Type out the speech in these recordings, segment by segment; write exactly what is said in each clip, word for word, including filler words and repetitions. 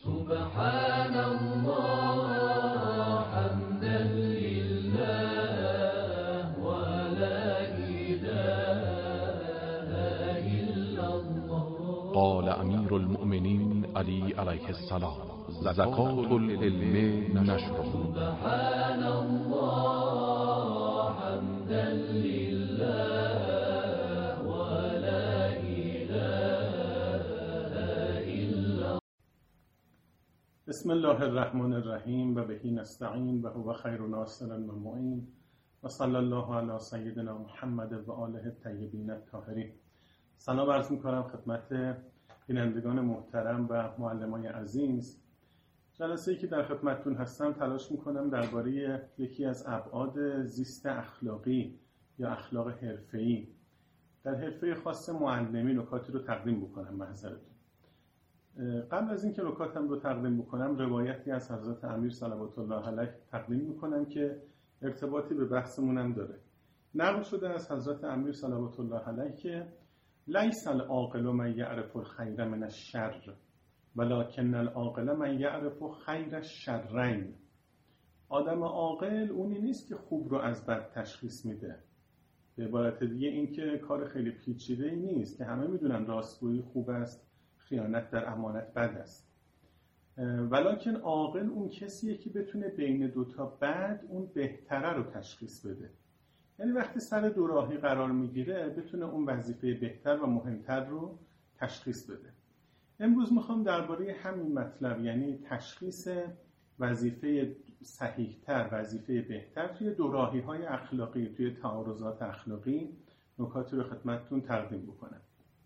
سبحان الله حمدا لله ولا إله إلا الله. قال امیر المؤمنین علی علیه السلام: زکات العلم نشر. سبحان الله حمدا لله ولا إله إلا الله. بسم الله الرحمن الرحیم و بهی نستعین و هو خیر ناصر و معین و صلی الله علی سیدنا محمد و آله الطیبین الطاهرین. سلام عرض می‌کنم خدمت بینندگان محترم و معلمان عزیز. جلسه‌ای که در خدمتتون هستم تلاش می‌کنم درباره یکی از ابعاد زیست اخلاقی یا اخلاق حرفه‌ای در حرفه خاص معلمی نکاتی رو تقدیم بکنم به حضرتون. قبل از اینکه نکاتم رو تقدیم بکنم روایتی از حضرت امیر صلوات الله علیه تقدیم می‌کنم که ارتباطی به بحثمون هم داره. نقل شده از حضرت امیر صلوات الله علیه که لیس العاقل من یعرف الخیر من الشر ولکن العاقل من یعرف خیر الشرین. آدم عاقل اونی نیست که خوب رو از بد تشخیص میده. به عبارت دیگه این که کار خیلی پیچیده‌ای نیست که همه میدونن راستگویی خوب است، خیانت در امانت بد است. ولکن عاقل اون کسیه که بتونه بین دوتا بد اون بهتره رو تشخیص بده. یعنی وقتی سر دو راهی قرار میگیره بتونه اون وظیفه بهتر و مهمتر رو تشخیص بده. امروز میخوام درباره همین مطلب، یعنی تشخیص وظیفه صحیحتر، وظیفه بهتر توی دو راهی های اخلاقی، توی تعارضات اخلاقی نکاتی رو خدمتتون تقدیم بکنم.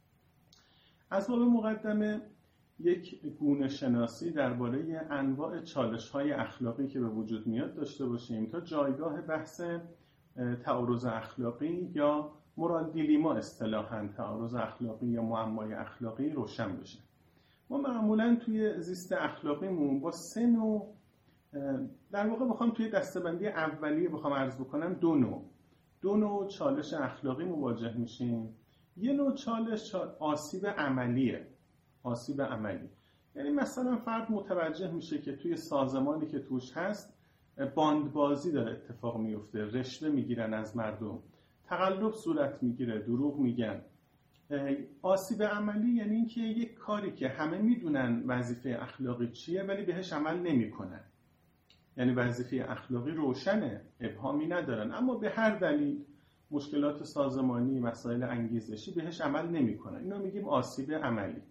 از باب مقدمه یک گونه شناسی درباره انواع چالش های اخلاقی که به وجود میاد داشته باشیم تا جایگاه بحث تعارض اخلاقی یا مورال دیلیما اصطلاحاً تعارض اخلاقی یا معمای اخلاقی روشن بشه. ما معمولاً توی زیست اخلاقیمون با سه نوع، در واقع بخوام توی دسته‌بندی اولیه بخوام عرض بکنم دو نوع دو نوع چالش اخلاقی مواجه میشیم. یه نوع چالش آسیب عملیه. آسیب عملی یعنی مثلا فرد متوجه میشه که توی سازمانی که توش هست باندبازی داره اتفاق میفته، رشوه میگیرن از مردم، تقلب صورت میگیره، دروغ میگن. آسیب عملی یعنی اینکه یک کاری که همه میدونن وظیفه اخلاقی چیه ولی بهش عمل نمیکنن. یعنی وظیفه اخلاقی روشنه، ابهامی ندارن، اما به هر دلیل مشکلات سازمانی، مسائل انگیزشی بهش عمل نمیکنن. اینو میگیم آسیب عملی.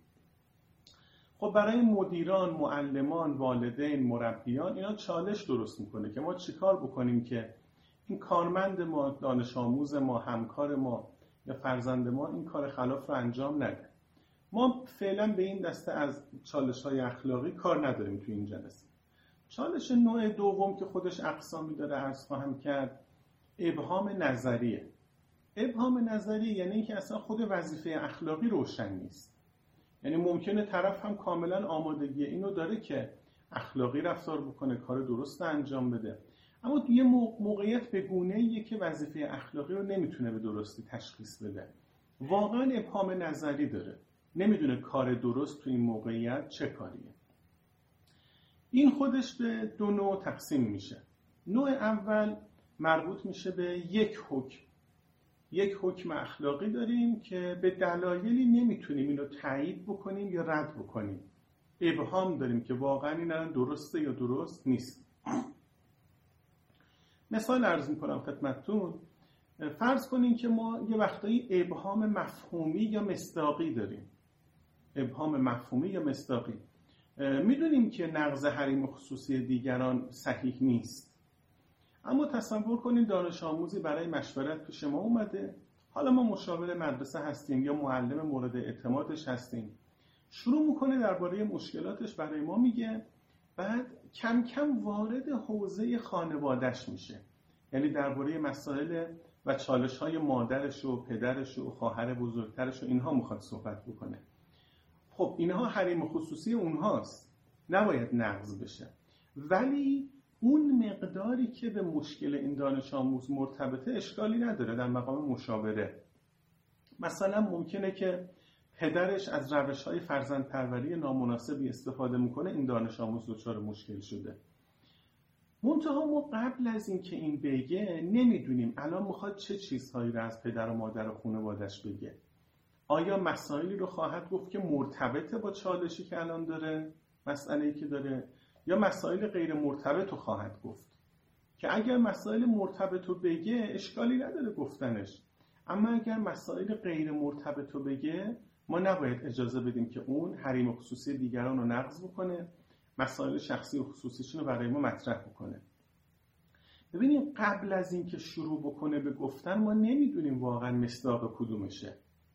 خب برای مدیران، معلمان، والدین، مربیان اینا چالش درست میکنه که ما چیکار بکنیم که این کارمند ما، دانش آموز ما، همکار ما یا فرزند ما این کار خلاف رو انجام نده. ما فعلا به این دسته از چالش‌های اخلاقی کار نداریم تو این جلسه. چالش نوع دوم که خودش اقسامی داره عرض خواهم کرد، ابهام نظریه. ابهام نظری یعنی اینکه اصلا خود وظیفه اخلاقی روشن نیست. یعنی ممکنه طرف هم کاملا آمادگی اینو داره که اخلاقی رفتار بکنه، کار درست انجام بده، اما یه موقعیت به گونه‌ایه که وظیفه اخلاقی رو نمیتونه به درستی تشخیص بده. واقعا ابهام نظری داره، نمیدونه کار درست تو این موقعیت چه کاریه. این خودش به دو نوع تقسیم میشه. نوع اول مربوط میشه به یک حکم. یک حکم اخلاقی داریم که به دلایلی نمیتونیم اینو تایید بکنیم یا رد بکنیم. ابهام داریم که واقعا این الان درسته یا درست نیست. مثال عرض میکنم خدمتتون. فرض کنین که ما یه وقتایی ابهام مفهومی یا مصداقی داریم. ابهام مفهومی یا مصداقی. میدونیم که نقض حریم خصوصی دیگران صحیح نیست. اما تصور کنید دانش آموزی برای مشورت پیش ما اومده. حالا ما مشاور مدرسه هستیم یا معلم مورد اعتمادش هستیم. شروع میکنه درباره مشکلاتش برای ما میگه، بعد کم کم وارد حوزه خانواده‌اش میشه. یعنی درباره مسائل و چالش‌های مادرش و پدرش و خواهر بزرگترش و اینها میخواد صحبت بکنه. خب اینها حریم خصوصی اونهاست، نباید نقض بشه. ولی اون مقداری که به مشکل این دانش آموز مرتبطه اشکالی نداره در مقام مشاوره. مثلا ممکنه که پدرش از روش‌های فرزندپروری نامناسبی استفاده میکنه، این دانش آموز دچار مشکل شده. منتها ما قبل از این که این بگه نمیدونیم الان میخواد چه چیزهایی رو از پدر و مادر و خانواده‌اش بگه. آیا مسائلی رو خواهد گفت که مرتبطه با چالشی که الان داره، مسئله‌ای که داره، یا مسائل غیر مرتبط رو خواهد گفت که اگر مسائل مرتبط رو بگه اشکالی نداره گفتنش، اما اگر مسائل غیر مرتبط رو بگه ما نباید اجازه بدیم که اون حریم و خصوصی دیگران رو نقض بکنه، مسائل شخصی و خصوصیشون رو برای ما مطرح بکنه. ببینیم قبل از این که شروع بکنه به گفتن ما نمیدونیم واقعا مصداق کدومشه.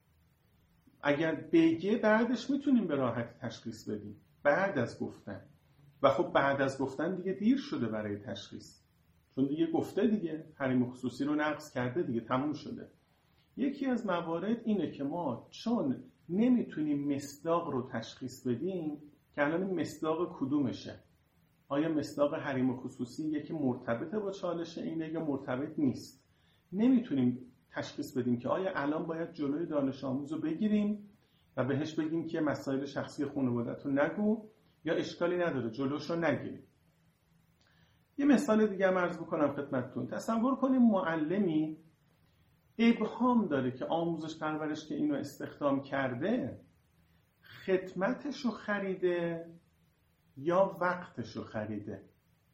اگر بگه بعدش میتونیم به راحت تشخیص بدیم بعد از گفتن، و خب بعد از گفتن دیگه دیر شده برای تشخیص، چون دیگه گفته دیگه حریم خصوصی رو نقض کرده دیگه، تموم شده. یکی از موارد اینه که ما چون نمیتونیم مصداق رو تشخیص بدیم که الان این مصداق کدومشه، آیا مصداق حریم خصوصی که مرتبطه با چالش اینه یا مرتبط نیست، نمیتونیم تشخیص بدیم که آیا الان باید جلوی دانش آموز رو بگیریم و بهش بگیم که مسائل شخصی خانواده‌تو نگو، یا اشکالی نداره جلوش رو نگیریم. یه مثال دیگه هم عرض بکنم خدمتتون. تصور کنیم معلمی ابهام داره که آموزش پرورش که اینو استخدام کرده خدمتشو خریده یا وقتشو خریده.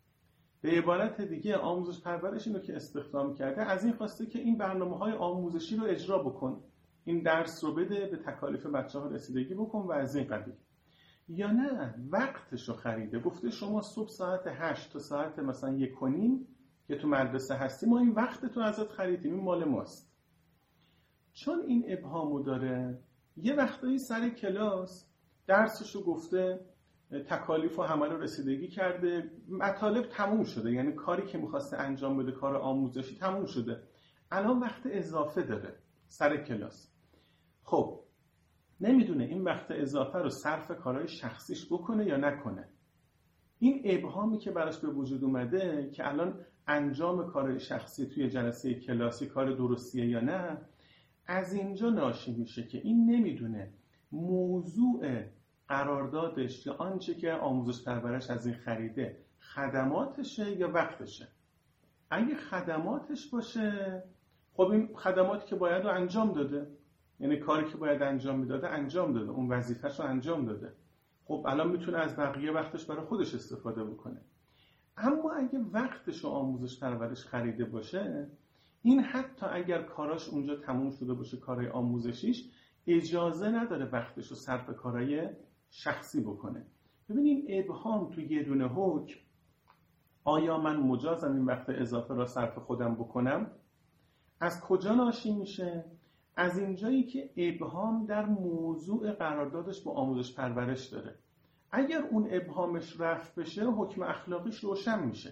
به عبارت دیگه آموزش پرورش اینو که استخدام کرده از این خواسته که این برنامه‌های آموزشی رو اجرا بکن، این درس رو بده، به تکالیف بچه‌ها رسیدگی بکن و از این قبیل. یا نه وقتشو خریده، گفته شما صبح ساعت هشت تا ساعت مثلا یک و نیم که تو مدرسه هستی، ما این وقت تو ازت خریدیم، این مال ماست. چون این ابهامو داره یه وقتایی سر کلاس درسشو گفته، تکالیف و همه رو رسیدگی کرده، مطالب تموم شده، یعنی کاری که میخواسته انجام بده کار آموزشی تموم شده، الان وقت اضافه داره سر کلاس. خب نمیدونه این وقت اضافه رو صرف کارهای شخصیش بکنه یا نکنه. این ابهامی که براش به وجود اومده که الان انجام کارهای شخصی توی جلسه کلاسی کار درستیه یا نه، از اینجا ناشی میشه که این نمیدونه موضوع قراردادش یا آنچه که آموزش پرورش از این خریده خدماتشه یا وقتشه. اگه خدماتش باشه خب این خدماتی که باید رو انجام داده، یعنی کاری که باید انجام میداده انجام داده، اون وظیفه‌ش رو انجام داده، خب الان میتونه از بقیه وقتش برای خودش استفاده بکنه. اما اگه وقتش رو آموزش پرورش خریده باشه، این حتی اگر کاراش اونجا تموم شده باشه کارهای آموزشیش، اجازه نداره وقتش رو صرف کارهای شخصی بکنه. ببینین ابهام تو یه دونه حکم، آیا من مجازم این وقت اضافه را صرف خودم بکنم، از کجا ناشی میشه؟ از اینجایی که ابهام در موضوع قراردادش با آموزش پرورش داره. اگر اون ابهامش رفع بشه حکم اخلاقیش روشن میشه.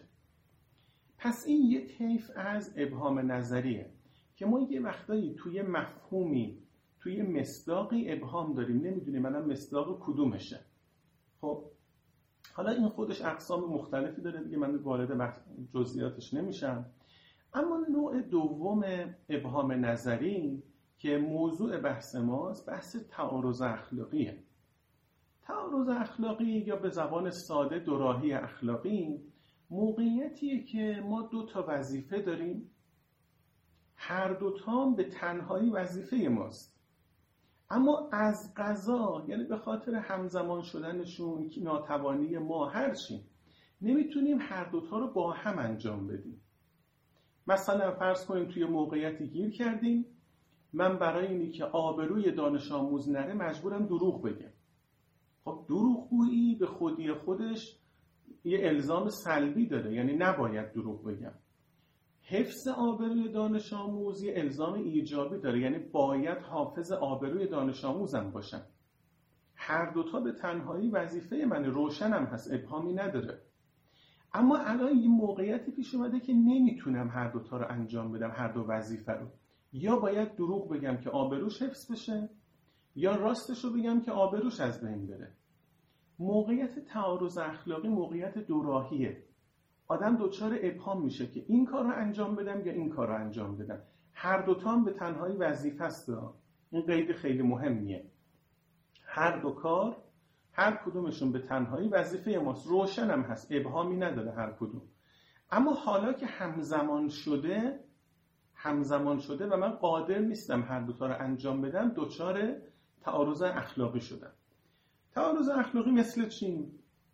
پس این یه طیف از ابهام نظریه که ما یه وقتایی توی مفهومی، توی مصداقی ابهام داریم، نمیدونیم الان مصداق کدومشه. خب حالا این خودش اقسام مختلفی داره دیگه، من وارد جزئیاتش نمیشم. اما نوع دوم ابهام نظری که موضوع بحث ماست، بحث تعارض اخلاقیه. تعارض اخلاقی یا به زبان ساده دوراهی اخلاقی موقعیتیه که ما دو تا وظیفه داریم، هر دوتا هم به تنهایی وظیفه ماست، اما از قضا یعنی به خاطر همزمان شدنشون که ناتوانی ما هرچی نمیتونیم هر دوتا رو با هم انجام بدیم. مثلا فرض کنیم توی موقعیتی گیر کردیم، من برای اینی که آبروی دانش آموز نره مجبورم دروغ بگم. خب دروغگویی به خودی خودش یه الزام سلبی داره، یعنی نباید دروغ بگم. حفظ آبروی دانش آموز یه الزام ایجابی داره، یعنی باید حافظ آبروی دانش آموزم باشم. هر دوتا به تنهایی وظیفه من، روشنم هست، ابهامی نداره. اما الان یه موقعیتی پیش اومده که نمیتونم هر دوتا رو انجام بدم، هر دو وظیفه رو. یا باید دروغ بگم که آبروش حفظ بشه، یا راستش رو بگم که آبروش از بین بره. موقعیت تعارض اخلاقی موقعیت دوراهیه. آدم دوچار ابهام میشه که این کار رو انجام بدم یا این کار رو انجام بدم. هر دوتا هم به تنهایی وظیفه است. این قید خیلی مهمیه. هر دو کار، هر کدومشون به تنهایی وظیفه ماست، روشن هم هست، ابهامی نداره هر کدوم. اما حالا که همزمان شده همزمان شده و من قادر نیستم هر دو تا رو انجام بدم، دچار تعارض اخلاقی شدم. تعارض اخلاقی مثل چی؟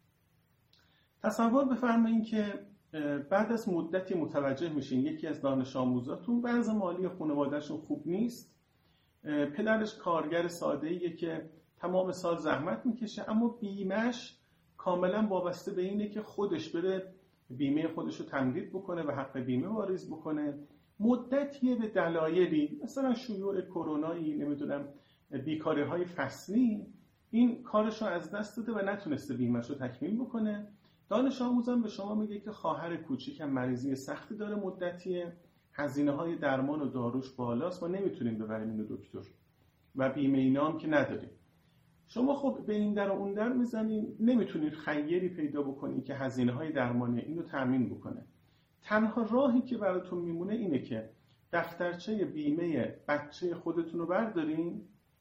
تصور بفرمایید که بعد از مدتی متوجه میشین یکی از دانش آموزاتون وضع مالی خانواده‌شون خوب نیست، پدرش کارگر ساده‌ایه که تمام سال زحمت میکشه، اما بیمه‌اش کاملا وابسته به اینه که خودش بره بیمه خودش رو تمدید بکنه و حق بیمه واریز بکنه. مدتیه به دلایلی مثلا شیوع کرونایی، نمیدونم بیکاری‌های فصلی، این کارش رو از دست داده و نتونسته بیمه‌اش رو تکمیل بکنه. دانش آموزم به شما میگه که خواهر کوچیکم مریضی سختی داره مدتیه، هزینه‌های درمان و داروش بالاست، ما نمیتونیم ببریم اینو دکتر و بیمه اینا هم که نداریم. شما خب به این در و اون در میزنین، نمیتونید خیری پیدا بکنید که هزینه‌های درمانی اینو تامین بکنه. تنها راهی که براتون میمونه اینه که دفترچه بیمه بچه خودتون رو بردارین،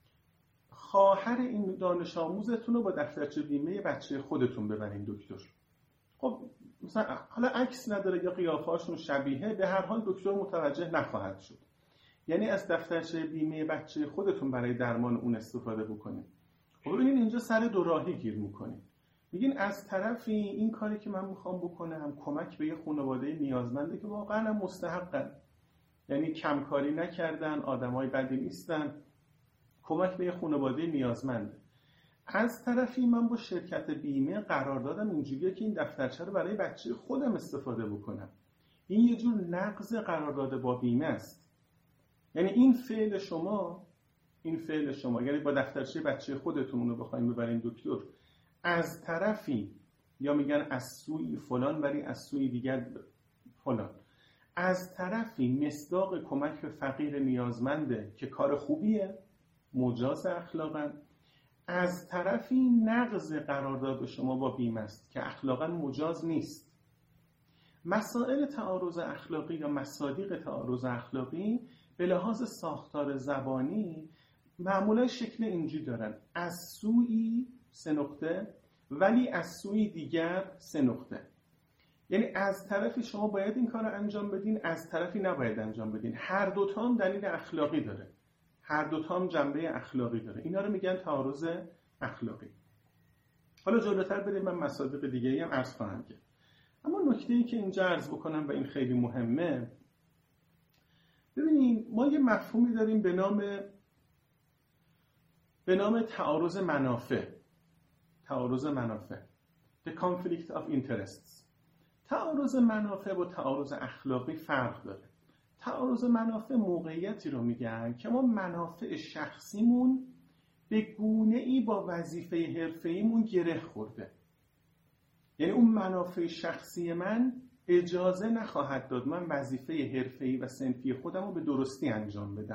خواهر این دانش آموزتون رو با دفترچه بیمه بچه خودتون ببرین دکتر. خب مثلا حالا عکس نداره یا قیافه‌هاشون شبیهه، به هر حال دکتر متوجه نخواهد شد. یعنی از دفترچه بیمه بچه خودتون برای درمان اون استفاده بکنید. خب ببینید اینجا سر دو راهی گیر میکنید. میگین از طرفی این کاری که من میخوام بکنم کمک به یه خانواده نیازمنده که واقعا هم مستحقن، یعنی کمکاری نکردن، آدمای بدی نیستن، کمک به یه خانواده نیازمنده. از طرفی من با شرکت بیمه قرار دادم اینجوریه که این دفترچه رو برای بچه خودم استفاده بکنم. این یه جور نقض قرارداد با بیمه است. یعنی این فعل شما این فعل شما یعنی با دفترچه بچه خودتون رو بخواید ببرین دکتر، از طرفی یا میگن از سوی فلان ولی از سوی دیگر فلان، از طرفی مصداق کمک به فقیر نیازمنده که کار خوبیه، مجاز اخلاقاً، از طرفی نقض قرارداد شما با بیمه است که اخلاقاً مجاز نیست. مسائل تعارض اخلاقی یا مصادیق تعارض اخلاقی به لحاظ ساختار زبانی معمولا شکل اینجوری دارن: از سوی سه نقطه ولی از سوی دیگر سه نقطه. یعنی از طرفی شما باید این کار رو انجام بدین، از طرفی نباید انجام بدین. هر دوتا هم دلیل اخلاقی داره، هر دوتا هم جنبه اخلاقی داره. اینا رو میگن تعارض اخلاقی. حالا جلوتر بریم، من مصادیق دیگه‌ای هم عرض خواهم کرد. اما نکته‌ای که اینجا عرض بکنم و این خیلی مهمه، ببینید ما یه مفهومی داریم به نام به نام تعارض منافع. تعارض منافع The conflict of interests. تعارض منافع با تعارض اخلاقی فرق داره. تعارض منافع موقعیتی رو میگن که ما منافع شخصیمون به گونه‌ای با وظیفه حرفه‌ایمون گره خورده. یعنی اون منافع شخصی من اجازه نخواهد داد من وظیفه حرفه‌ای و صنفی خودم رو به درستی انجام بدم.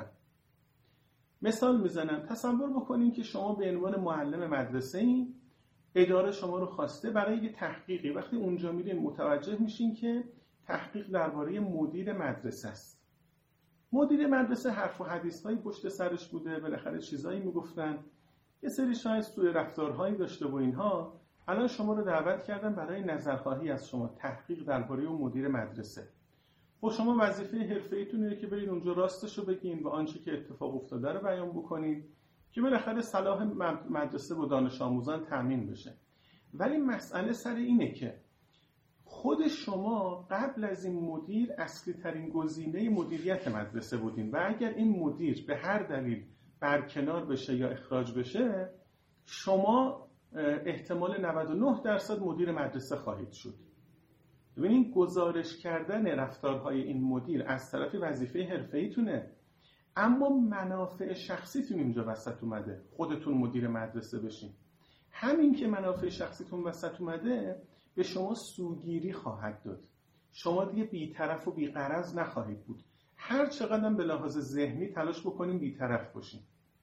مثال میزنم، تصور بکنین که شما به عنوان معلم مدرسه‌ای، اداره شما رو خواسته برای یه تحقیقی. وقتی اونجا میرین متوجه میشین که تحقیق درباره مدیر مدرسه است. مدیر مدرسه حرف و حدیث‌هایی پشت سرش بوده، بالاخره چیزایی میگفتن، یه سری شاید سوء رفتارهایی داشته و اینها. الان شما رو دعوت کردن برای نظرخواهی از شما، تحقیق درباره اون مدیر مدرسه. خب شما وظیفه حرفه‌ایتونه که برید اونجا راستش رو بگین و آنچه که اتفاق افتاده رو بیان بکنید که بالاخره صلاح مدرسه و دانش آموزان تامین بشه. ولی مسئله سر اینه که خود شما قبل از این مدیر اصلی ترین گزینه مدیریت مدرسه بودین و اگر این مدیر به هر دلیل برکنار بشه یا اخراج بشه، شما احتمال نود و نه درصد مدیر مدرسه خواهید شد. ببینید گزارش کردن رفتارهای این مدیر از طرف وظیفه حرفه‌ایتونه، اما منافع شخصیتون اینجا وسط اومده، خودتون مدیر مدرسه بشین. همین که منافع شخصیتون وسط اومده به شما سوگیری خواهد داد. شما دیگه بی‌طرف و بی‌غرض نخواهید بود. هر چقدر به لحاظ ذهنی تلاش بکنین بی‌طرف باشین.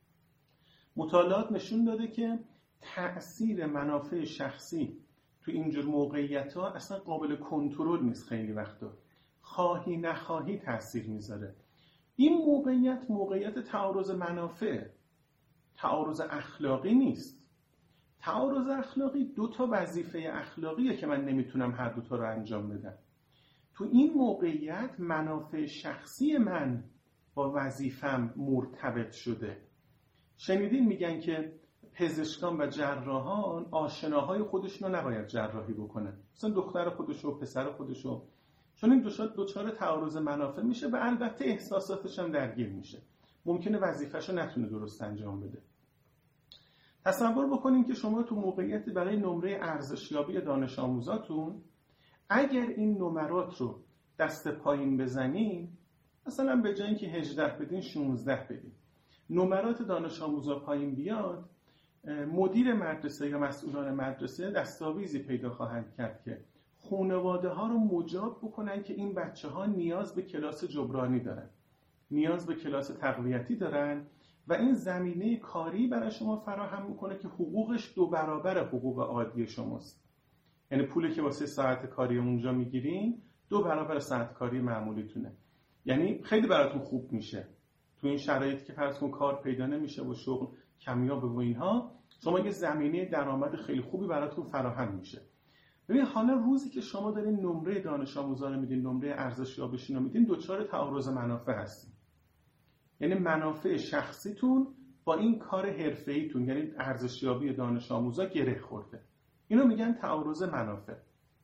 مطالعات نشون داده که تأثیر منافع شخصی تو اینجور موقعیت‌ها اصلا قابل کنترل نیست. خیلی وقتا خواهی نخواهی تأثیر میذاره. این موقعیت موقعیت تعارض منافع. تعارض اخلاقی نیست. تعارض اخلاقی دو تا وظیفه اخلاقیه که من نمیتونم هر دو تا رو انجام بدم. تو این موقعیت منافع شخصی من با وظیفم مرتبط شده. شنیدین میگن که پزشکان و جراحان آشناهای خودشون رو نباید جراحی بکنن، مثلا دختر خودشو، پسر خودشو، چون این دوچار تعارض منافع میشه و البته احساساتش هم درگیر میشه، ممکنه وظیفه‌شو نتونه درست انجام بده. تصور بکنین که شما تو موقعیت برای نمره ارزشیابی دانش آموزاتون اگر این نمرات رو دست پایین بزنین، مثلا به جای اینکه هجده بدین شانزده بدین، نمرات دانش آموزا پایین بیاد، مدیر مدرسه یا مسئولان مدرسه دستاویزی پیدا خواهند کرد که خانواده ها رو مجاب بکنن که این بچه ها نیاز به کلاس جبرانی دارن، نیاز به کلاس تقویتی دارن و این زمینه کاری برای شما فراهم میکنه که حقوقش دو برابر حقوق عادی شماست. یعنی پولی که واسه ساعت کاری اونجا میگیرین دو برابر ساعت کاری معمولیتونه. یعنی خیلی براتون خوب میشه تو این شرایطی که فرض کن کار پیدا نمیشه و شغل کمیابه و اینها، شما یه زمینه درآمد خیلی خوبی براتون فراهم میشه. ببین حالا روزی که شما دارین نمره دانش آموزا رو میدین، نمره ارزشیابیشون رو میدین، دوچار تعارض منافع هستین. یعنی منافع شخصیتون با این کار حرفه‌ایتون، یعنی ارزشیابی دانش آموزا گره خورده. اینو میگن تعارض منافع.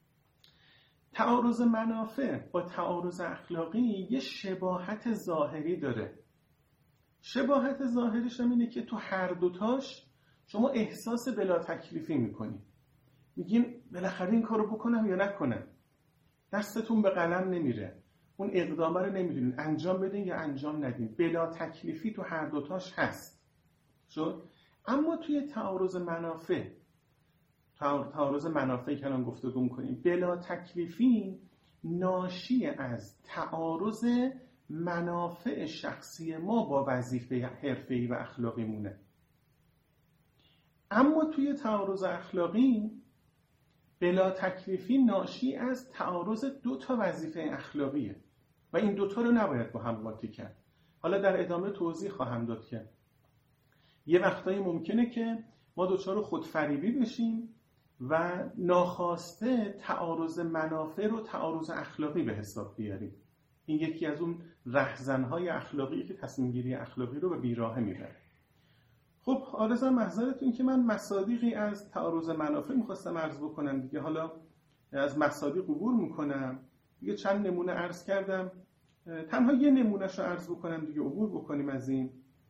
تعارض منافع با تعارض اخلاقی یه شباهت ظاهری داره. شباهت ظاهریش هم اینه که تو هر دوتاش شما احساس بلا تکلیفی میکنی. میگین بالاخره این کارو بکنم یا نکنم. دستتون به قلم نمیره. اون اقدامه رو نمیدونین انجام بدین یا انجام ندین. بلا تکلیفی تو هر دوتاش هست. شد؟ اما توی تعارض منافع، تعارض منافعی که الان گفتگو می‌کنیم، بلا تکلیفی ناشی از تعارض منافع شخصی ما با وظیفه حرفه‌ای و اخلاقی مونه. اما توی تعارض اخلاقی بلا تکلیفی ناشی از تعارض دو تا وظیفه اخلاقیه و این دوتا رو نباید با هم قاطی کرد. حالا در ادامه توضیح خواهم داد که یه وقتایی ممکنه که ما دوچار خودفریبی بشیم و ناخواسته تعارض منافع رو تعارض اخلاقی به حساب بیاریم. این یکی از اون رهزن‌های اخلاقی که تصمیم گیری اخلاقی رو به بیراهه میبره. خب آرزوام محضرتون که من مصادیقی از تعارض منافع میخواستم عرض بکنم دیگه. حالا از مصادیق عبور میکنم دیگه، چند نمونه عرض کردم، تنها یه نمونهش رو عرض بکنم دیگه، عبور بکنیم از این.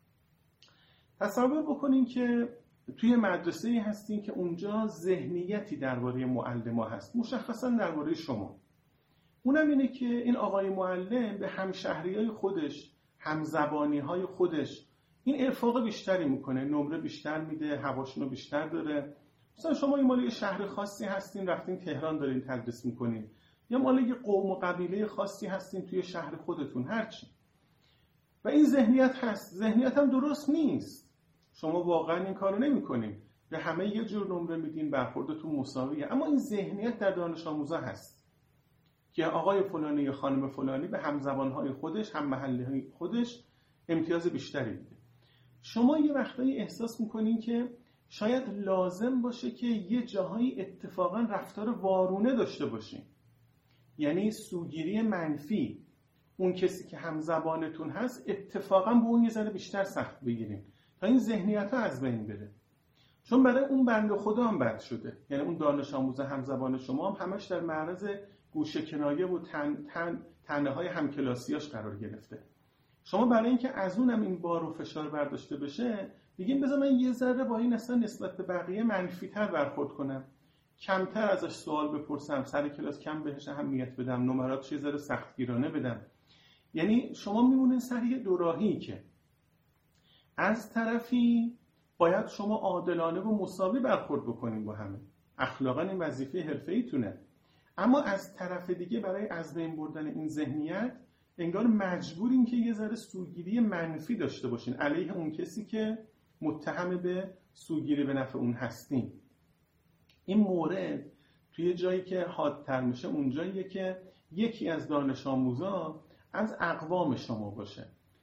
تصور بکنین که توی مدرسه‌ای هستین که اونجا ذهنیتی درباره معلم‌ها هست، مشخصا درباره شما. اونم اینه که این آقای معلم به همشهریای خودش، همزبانی‌های خودش این ارفاق بیشتری میکنه، نمره بیشتر میده، هواشونو بیشتر داره. مثلا شما این مال یه شهر خاصی هستین، رفتین تهران دارین تدریس میکنین، یا مال یه قوم و قبیله خاصی هستین توی شهر خودتون، هرچی. و این ذهنیت هست، ذهنیت هم درست نیست. شما واقعا این کارو نمی‌کنین، به همه یه جور نمره میدین، برخوردتون مساویه، اما این ذهنیت در دانش آموزا هست که آقای فلانی یا خانم فلانی به همزبانهای خودش، هم محله‌های خودش امتیاز بیشتری میده. شما یه وقتایی احساس میکنین که شاید لازم باشه که یه جاهایی اتفاقا رفتار وارونه داشته باشین، یعنی سوگیری منفی، اون کسی که همزبانتون هست اتفاقا به اون یه ذره بیشتر سخت بگیرین تا این ذهنیت ها از بین بره. چون برای اون بنده خدا هم بد شده، یعنی اون دانش آموز همزبان شما هم همش در معرض گوشه کنایه و تن تن تنه های همکلاسیاش قرار گرفته. شما برای اینکه از اونم این بار و فشار برداشته بشه، میگین بذار من یه ذره با این اصلا نسبت به بقیه منفی‌تر برخورد کنم، کمتر ازش سوال بپرسم، سر کلاس کم بهش اهمیت بدم، نمراتش یه ذره سختگیرانه بدم. یعنی شما میمونین سر یه دوراهی که از طرفی باید شما عادلانه و مساوی برخورد بکنین با همه، اخلاقا این وظیفه حرفه‌ایتونه، اما از طرف دیگه برای از بین بردن این ذهنیت انگار مجبورین که یه ذره سوگیری منفی داشته باشین علیه اون کسی که متهم به سوگیری به نفع اون هستین. این مورد توی جایی که حادتر میشه اون جاییه که یکی از دانش آموزا از اقوام شما باشه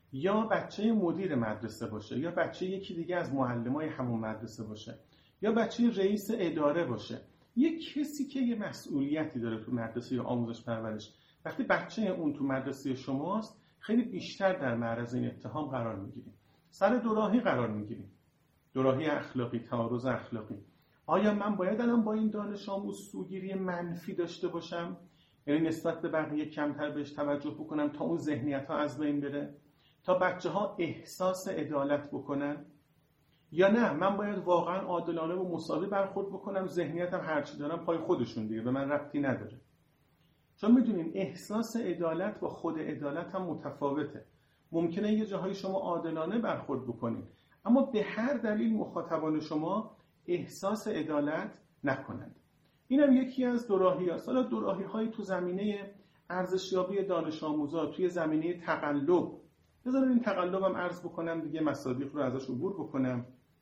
یا بچه مدیر مدرسه باشه، یا بچه یکی دیگه از معلمای همون مدرسه باشه، یا بچه رئیس اداره باشه، یک کسی که یه مسئولیتی داره تو مدرسه یا آموزش پرورش، وقتی بچه اون تو مدرسه شماست خیلی بیشتر در معرض این اتهام قرار میگیریم. سر دوراهی قرار میگیریم، دوراهی اخلاقی، تعارض اخلاقی. آیا من باید الان با این دانش آموز سوگیری منفی داشته باشم، یعنی نسبت به بقیه کمتر بهش توجه بکنم تا اون ذهنیت ها از بین بره، تا بچه ها احساس عدالت بکنن، یا نه من باید واقعا عادلانه و مساوی برخورد بکنم، ذهنیتم هرچی دارم پای خودشون دیگه، به من ربطی نداره. چون میدونین احساس عدالت با خود عدالت هم متفاوته. ممکنه یه جاهای شما عادلانه برخورد بکنین اما به هر دلیل مخاطبان شما احساس عدالت نکنند. اینم یکی از دوراهی هست. حالا دوراهی های تو زمینه ارزشیابی دانش آموزا، توی زمینه تقلب. بذارید این تقلبم عرض بکنم دیگه، مصادیق رو ازش عبور بکنم.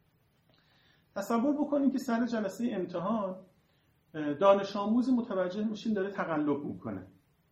تصور بکنید که سر جلسه امتحان دانش آموزی متوجه میشین داره تقلب میکنه.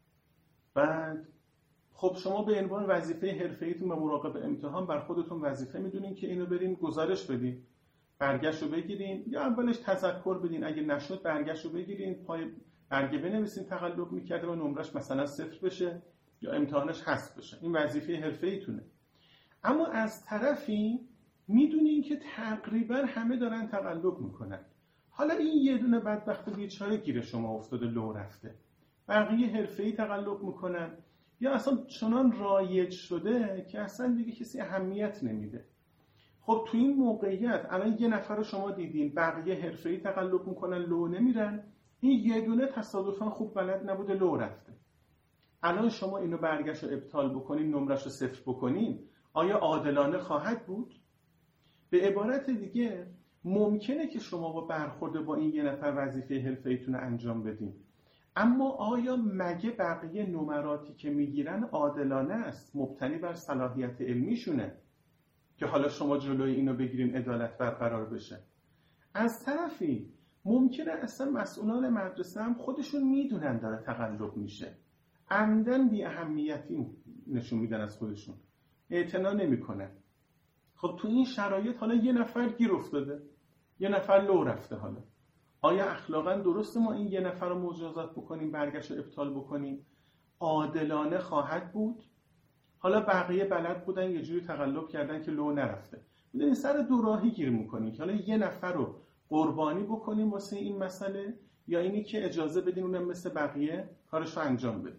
بعد خب شما به عنوان وظیفه حرفه‌ایتون به مراقب امتحان بر خودتون وظیفه میدونین که اینو برین گزارش بدین، برگشت رو بگیرین، یا اولش تذکر بدین، اگه نشد برگشت رو بگیرین، پای برگه بنویسین تقلب میکرده و نمرش مثلا صفر بشه یا امتحانش حذف بشه. این وظیفه حرفه‌ایتونه. اما از طرفی میدونین که تقریبا همه دارن تقلب میکنن. حالا این یه دونه بدبخت بیچاره گیر شما افتاده، لو رفته. بقیه حرفه‌ای تقلب میکنن یا اصلا چنان رایج شده که اصلا دیگه کسی اهمیت نمیده. خب تو این موقعیت الان یه نفر رو شما دیدین، بقیه حرفه‌ای تقلب میکنن، لو نمیرن، این یه دونه تصادفاً خوب بلد نبوده، لو رفته. الان شما اینو برگشت رو ابطال بکنین، نمرش رو صفر بکنین، آیا عادلانه خواهد بود؟ به عبارت دیگه ممکنه که شما با برخورد با این یه نفر وظیفه حرفه‌ایتون رو انجام بدین، اما آیا مگه بقیه نمراتی که میگیرن عادلانه است، مبتنی بر صلاحیت علمیشونه که حالا شما جلوی اینو بگیرین عدالت برقرار بشه؟ از طرفی ممکنه اصلا مسئولان مدرسه هم خودشون میدونن داره تقلب میشه، عمدن بی اهمیتی نشون میدن از خودشون، اعتنا نمیکنن. خب تو این شرایط حالا یه نفر گیر افتاده، یه نفر لو رفته، حالا آیا اخلاقا درسته ما این یه نفر رو مجازات بکنیم، برگشت رو ابطال بکنیم؟ عادلانه خواهد بود؟ حالا بقیه بلد بودن یه جوری تقلب کردن که لو نرفته. میدونین سر دوراهی گیر میکنیم که حالا یه نفر رو قربانی بکنیم واسه این مسئله، یا اینی که اجازه بدیم اونم مثل بقیه کارش رو انجام بده.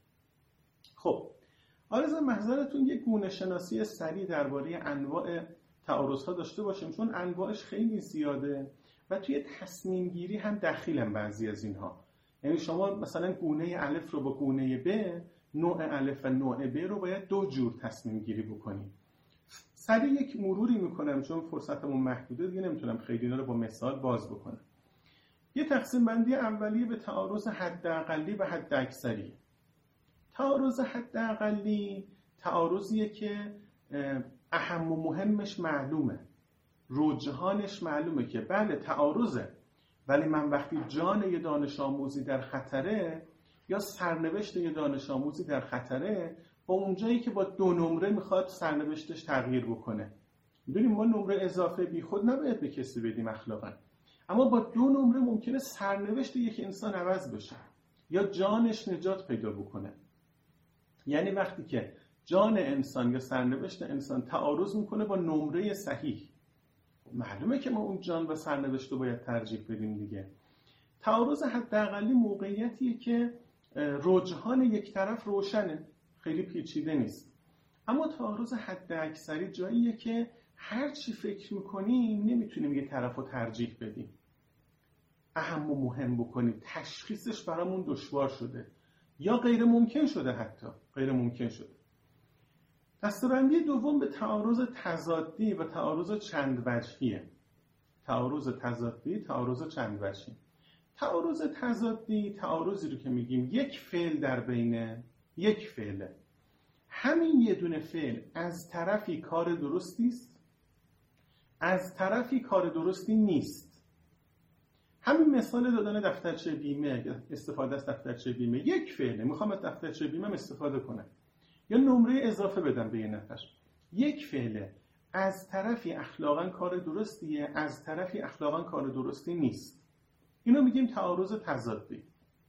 خب آرزو محضرتون یک گونه شناسی سریع درباره انواع تعارض‌ها داشته باشیم، چون انواعش خیلی زیاده و توی تصمیم گیری هم دخیلن بعضی از اینها. یعنی شما مثلا گونه الف رو با گونه ب، نوع الف و نوع ب رو باید دو جور تصمیم گیری بکنیم. سریع یک مروری میکنم چون فرصتمون محدوده دیگه، نمیتونم خیلی اینا رو با مثال باز بکنم. یه تقسیم بندی اولیه به تعارض حداقلی و حد اکثری. تعارض حداقلی تعارضیه که اهم و مهمش معلومه، رجحانش معلومه که بله تعارضه، ولی من وقتی جان یه دانش آموزی در خطره یا سرنوشت یه دانش آموزی در خطره، با اونجایی که با دو نمره میخواد سرنوشتش تغییر بکنه. میدونیم ما نمره اضافه بی خود نباید به کسی بدیم اخلاقا، اما با دو نمره ممکنه سرنوشت یک انسان عوض بشه یا جانش نجات پیدا بکنه. یعنی وقتی که جان انسان یا سرنوشت انسان تعارض میکنه با نمره صحیح، معلومه که ما اون جان و سرنوشت رو باید ترجیح بدیم دیگه. تعارض حداقلی موقعیتیه که رجحان یک طرف روشنه، خیلی پیچیده نیست. اما تعارض حداکثری جاییه که هر چی فکر میکنیم نمیتونیم یک طرف رو ترجیح بدیم، اهم و مهم بکنیم، تشخیصش برامون دشوار شده یا غیر ممکن شده، حتی غیر ممکن شده. دسته‌بندی دوم به تعارض تضادی و تعارض چند وجهیه. تعارض تضادی، تعارض چند وجهی. تعارض تضادی تعارضی رو که میگیم یک فعل در بین یک فعله، همین یه دونه فعل از طرفی کار درستی است، از طرفی کار درستی نیست. همین مثال دادن دفترچه بیمه، استفاده از دفترچه بیمه، یک فعله، میخوام از دفترچه بیمه استفاده کنم، یا نمره اضافه بدم به یه نفر. یک فعل از طرفی اخلاقاً کار درستیه، از طرفی اخلاقاً کار درستی نیست. اینو میگیم تعارض تضادی.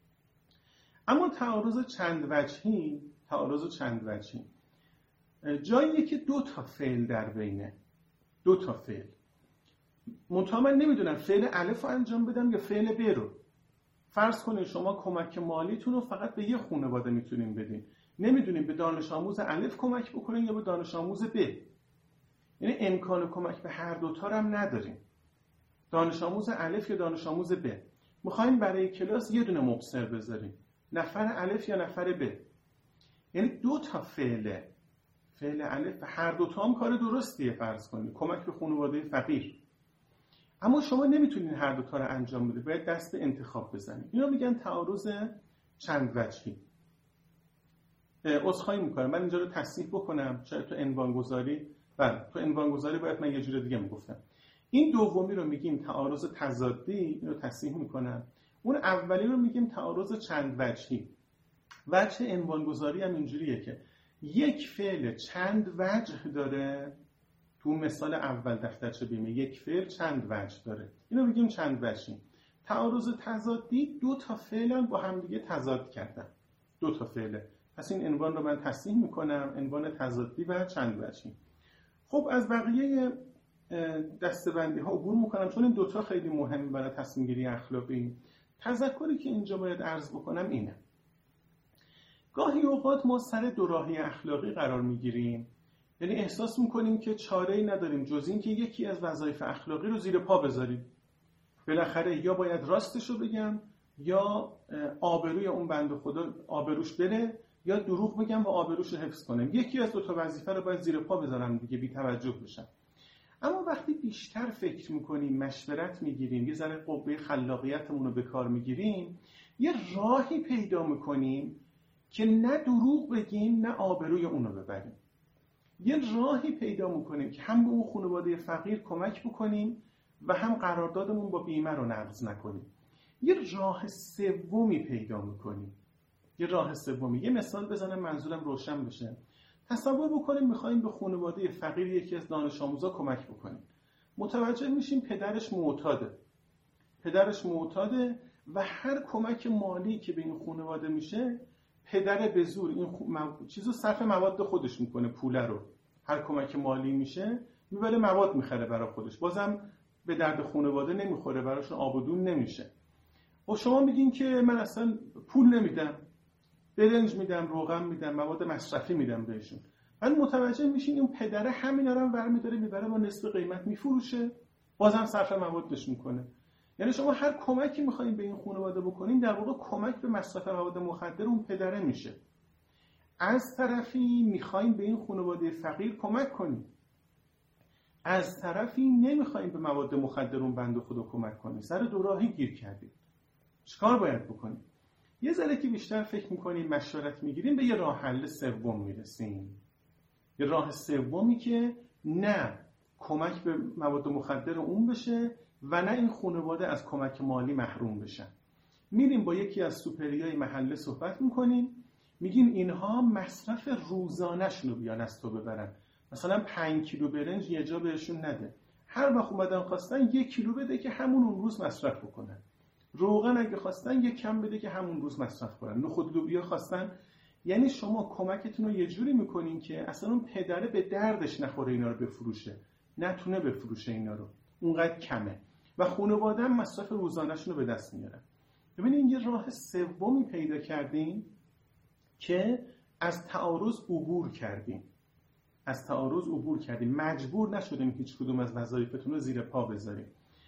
اما تعارض چند وجهی، تعارض چند وجهی جاییه که دو تا فعل در بینه، دو تا فعل. منتها من نمیدونم فعل الف رو انجام بدم یا فعل ب رو. فرض کنید شما کمک مالیتون رو فقط به یه خانواده میتونین بدین، نمیدونین به دانش آموز الف کمک بکنین یا به دانش آموز ب. یعنی امکان کمک به هر دوتا رو هم نداریم، دانش آموز الف یا دانش آموز ب. میخوایم برای کلاس یه دونه مبصر بذاریم، نفر الف یا نفر ب. یعنی دو تا فعل، فعل الف هر دوتا هم کار درستیه، فرض کنید کمک به خانواده فقیر. اما شما نمیتونین هر دوتا رو انجام بده، باید دست به انتخاب بزنید. اینا میگن تعارض چند وجهی. عذرخواهی میکنم من اینجا رو تصحیح بکنم، شاید تو عنوانگذاری، بله تو عنوانگذاری باید من یه جور دیگه میگفتم. این دومی رو میگیم تعارض تضادی، اینو تصحیح میکنم. اون اولی رو میگیم تعارض چند وجهی. وجه عنوانگذاری هم اینجوریه که یک فعل چند وجه داره. تو مثال اول دفترچه بیمه یک فعل چند وجه داره، اینو میگیم چند وجهی. تعارض تضادی دو تا فعل با هم دیگه تضاد کردن، دو تا فعله. پس این عنوان رو من تصحیح میکنم، عنوان تضادی و چند وجهی. خب از بقیه دسته‌بندی ها عبور میکنم چون این دوتا خیلی مهمه برای تصمیم گیری اخلاقی. تذکری که اینجا باید عرض بکنم اینه: گاهی اوقات ما سر دوراهی اخلاقی قرار میگیریم، یعنی احساس میکنیم که چاره‌ای نداریم جز این که یکی از وظایف اخلاقی رو زیر پا بذاریم. بالاخره یا باید راستش رو بگم یا آبروی اون بنده خدا آبروش بره، یا دروغ بگم و آبروش رو حفظ کنم. یکی از دو تا وظیفه رو باید زیر پا بذارم دیگه، بی توجه بشم. اما وقتی بیشتر فکر میکنیم، مشورت میگیریم، یه ذره قوه خلاقیتمون رو به کار میگیریم، یه راهی پیدا میکنیم که نه دروغ بگیم نه آبروی اون رو ببریم. یه راهی پیدا میکنیم که هم به اون خانواده فقیر کمک بکنیم و هم قراردادمون با بیمه رو نقض نکنیم. یه راه سومی پیدا میکنیم. یه راه سومی. یه مثال بزنم منظورم روشن بشه. تصور بکنیم میخوایم به خانواده فقیر یکی از دانش آموزا کمک بکنیم. متوجه میشیم پدرش معتاده. پدرش معتاده و هر کمک مالی که به این خانواده میشه، پدر به زور این خو... مو... چیزو صرف مواد خودش میکنه، پوله رو. هر کمک مالی میشه میبره مواد میخره برای خودش، بازم به درد خانواده نمیخوره، براشون آب و دون نمیشه. و شما میگین که من اصلا پول نمیدم، برنج میدم، روغن میدم، مواد مصرفی میدم بهشون. ولی متوجه میشین اون پدره همینا رو هم برمی‌داره میبره با نصف قیمت میفروشه، بازم صرف موادش میکنه. یعنی شما هر کمکی میخواین به این خانواده بکنین در واقع کمک به مصرف مواد مخدر اون پدره میشه. از طرفی میخواین به این خانواده فقیر کمک کنین، از طرفی نمیخواین به مواد مخدر اون بنده خدا کمک کنین. سر دوراهی گیر کردید. چیکار باید بکنین؟ یه ذره که بیشتر فکر میکنیم، مشورت میگیریم، به یه راه حل سوم میرسیم. یه راه سومی که نه کمک به مواد مخدر اون بشه و نه این خانواده از کمک مالی محروم بشن. میریم با یکی از سوپریای محله صحبت میکنیم، میگیم اینها مصرف روزانه‌شون رو بیان از تو ببرن. مثلا پنج کیلو برنج یه جا بهشون نده، هر وقت اومدن خواستن یک کیلو بده که همون اون روز مصرف بکنن. روغن اگه خواستن یک کم بده که همون روز مصرف کنن. نخود لوبیا خواستن. یعنی شما کمکتون رو یه جوری میکنین که اصلا اون پدره به دردش نخوره اینا رو بفروشه، نتونه بفروشه اینا رو، اونقدر کمه و خانواده هم مصرف روزانه‌شون رو به دست میارن. ببینید یه راه سومی پیدا کردیم که از تعارض عبور کردیم. از تعارض عبور کردیم، مجبور نشدیم هیچ کدوم از وظایفتون رو زیر پا بذاریم.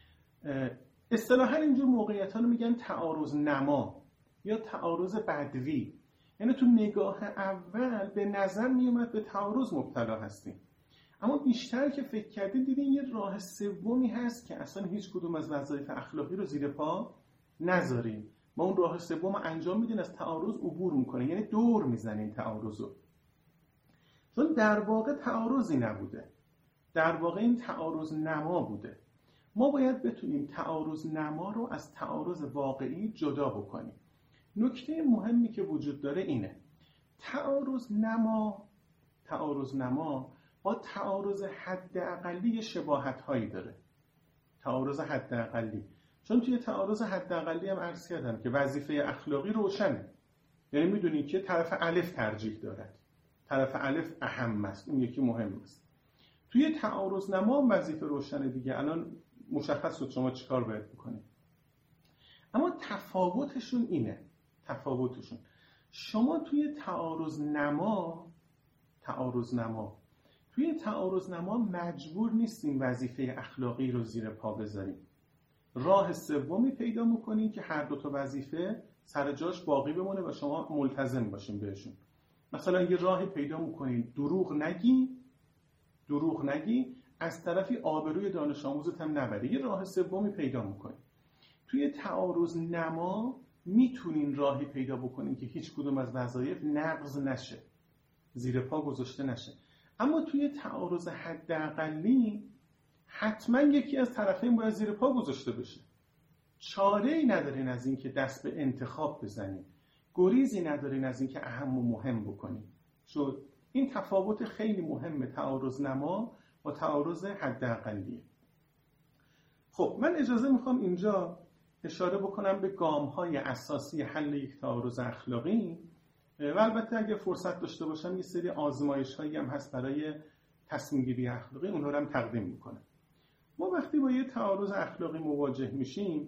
اصطلاحاً اینجور موقعیت‌ها رو میگن تعارض نما یا تعارض بدوی. یعنی تو نگاه اول به نظر میومد به تعارض مبتلا هستیم، اما بیشتر که فکر کردید دیدین یه راه سومی هست که اصلا هیچ کدوم از وظایف اخلاقی رو زیر پا نذاریم. ما اون راه سوم انجام میدین، از تعارض عبور میکنه، یعنی دور میزنیم تعارض رو. چون در واقع تعارضی نبوده، در واقع این تعارض نما بوده. ما باید بتونیم تعارض نما رو از تعارض واقعی جدا بکنیم. نکته مهمی که وجود داره اینه: تعارض نما تعارض نما با تعارض حداقلی شباهت‌هایی داره. تعارض حداقلی، چون توی تعارض حداقلی هم عرض کردم که وظیفه اخلاقی روشنه. یعنی میدونید که طرف الف ترجیح دارد، طرف الف اهم است، اون یکی مهم است. توی تعارض نما هم وظیفه روشنه دیگه. الان مشخص شد شما چیکار باید بکنید. اما تفاوتشون اینه، تفاوتشون شما توی تعارض نما تعارض نما توی تعارض نما مجبور نیستین وظیفه اخلاقی رو زیر پا بذارین. راه سومی پیدا میکنین که هر دو تا وظیفه سر جاش باقی بمونه و شما ملتزم باشین بهشون. مثلا یه راهی پیدا میکنین دروغ نگی دروغ نگی از طرفی آبروی دانش آموزت هم نبری. یه راه سومی پیدا میکنین. توی تعارض نما میتونین راهی پیدا بکنین که هیچ کدوم از وظایف نقض نشه، زیر پا گذاشته نشه. اما توی تعارض حداقلی حتما یکی از طرفین باید زیر پا گذاشته بشه. چاره‌ای ندارین از این که دست به انتخاب بزنین، گریزی ندارین از این که اهم و مهم بکنین. شد این تفاوت خیلی مهمه تعارض نما و تعارض حداقلیه. خب من اجازه میخوام اینجا اشاره بکنم به گام‌های اساسی حل یک تعارض اخلاقی و البته اگه فرصت داشته باشم یه سری آزمایش‌هایی هم هست برای تصمیم گیری اخلاقی، اونها رو هم تقدیم میکنم. ما وقتی با یه تعارض اخلاقی مواجه میشیم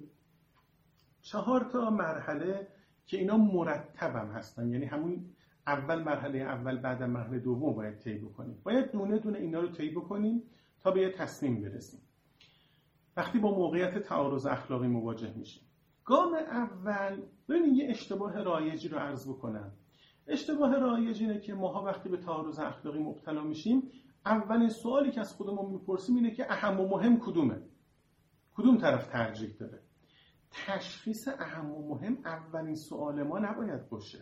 چهار تا مرحله که اینا مرتب هم هستن، یعنی همون اول مرحله اول بعد مرحله دوم باید طی بکنیم. باید دونه دونه اینا رو طی بکنیم تا به یه تصمیم برسیم. وقتی با موقعیت تعارض اخلاقی مواجه میشیم، گام اول ببینید یه اشتباه رایجی رو عرض بکنم. اشتباه رایج اینه که ماها وقتی به تعارض اخلاقی مبتلا میشیم اولین سوالی که از خودمون میپرسیم اینه که اهم و مهم کدومه؟ کدوم طرف ترجیح داره؟ تشخیص اهم و مهم اولین سوال ما نباید باشه.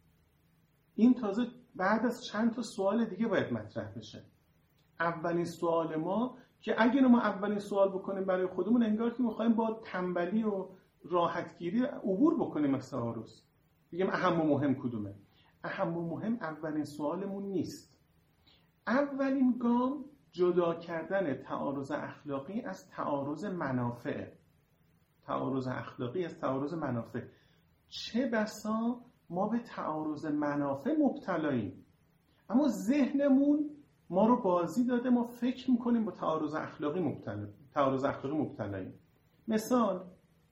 این تازه بعد از چند تا سوال دیگه باید مطرح بشه. اولین سوال ما که اگه ما اولین سوال بکنیم برای خودمون انگار که میخوایم با تنبلی و راحتگیری عبور بکنیم از تعارض. بگیم اهم و مهم کدومه؟ اهم و مهم اولین سوالمون نیست. اولین گام جدا کردن تعارض اخلاقی از تعارض منافع. تعارض اخلاقی از تعارض منافع. چه بسا ما به تعارض منافع مبتلاییم، اما ذهنمون ما رو بازی داده، ما فکر میکنیم با تعارض اخلاقی مبتلا تعارض اخلاقی مبتلاییم. مثال،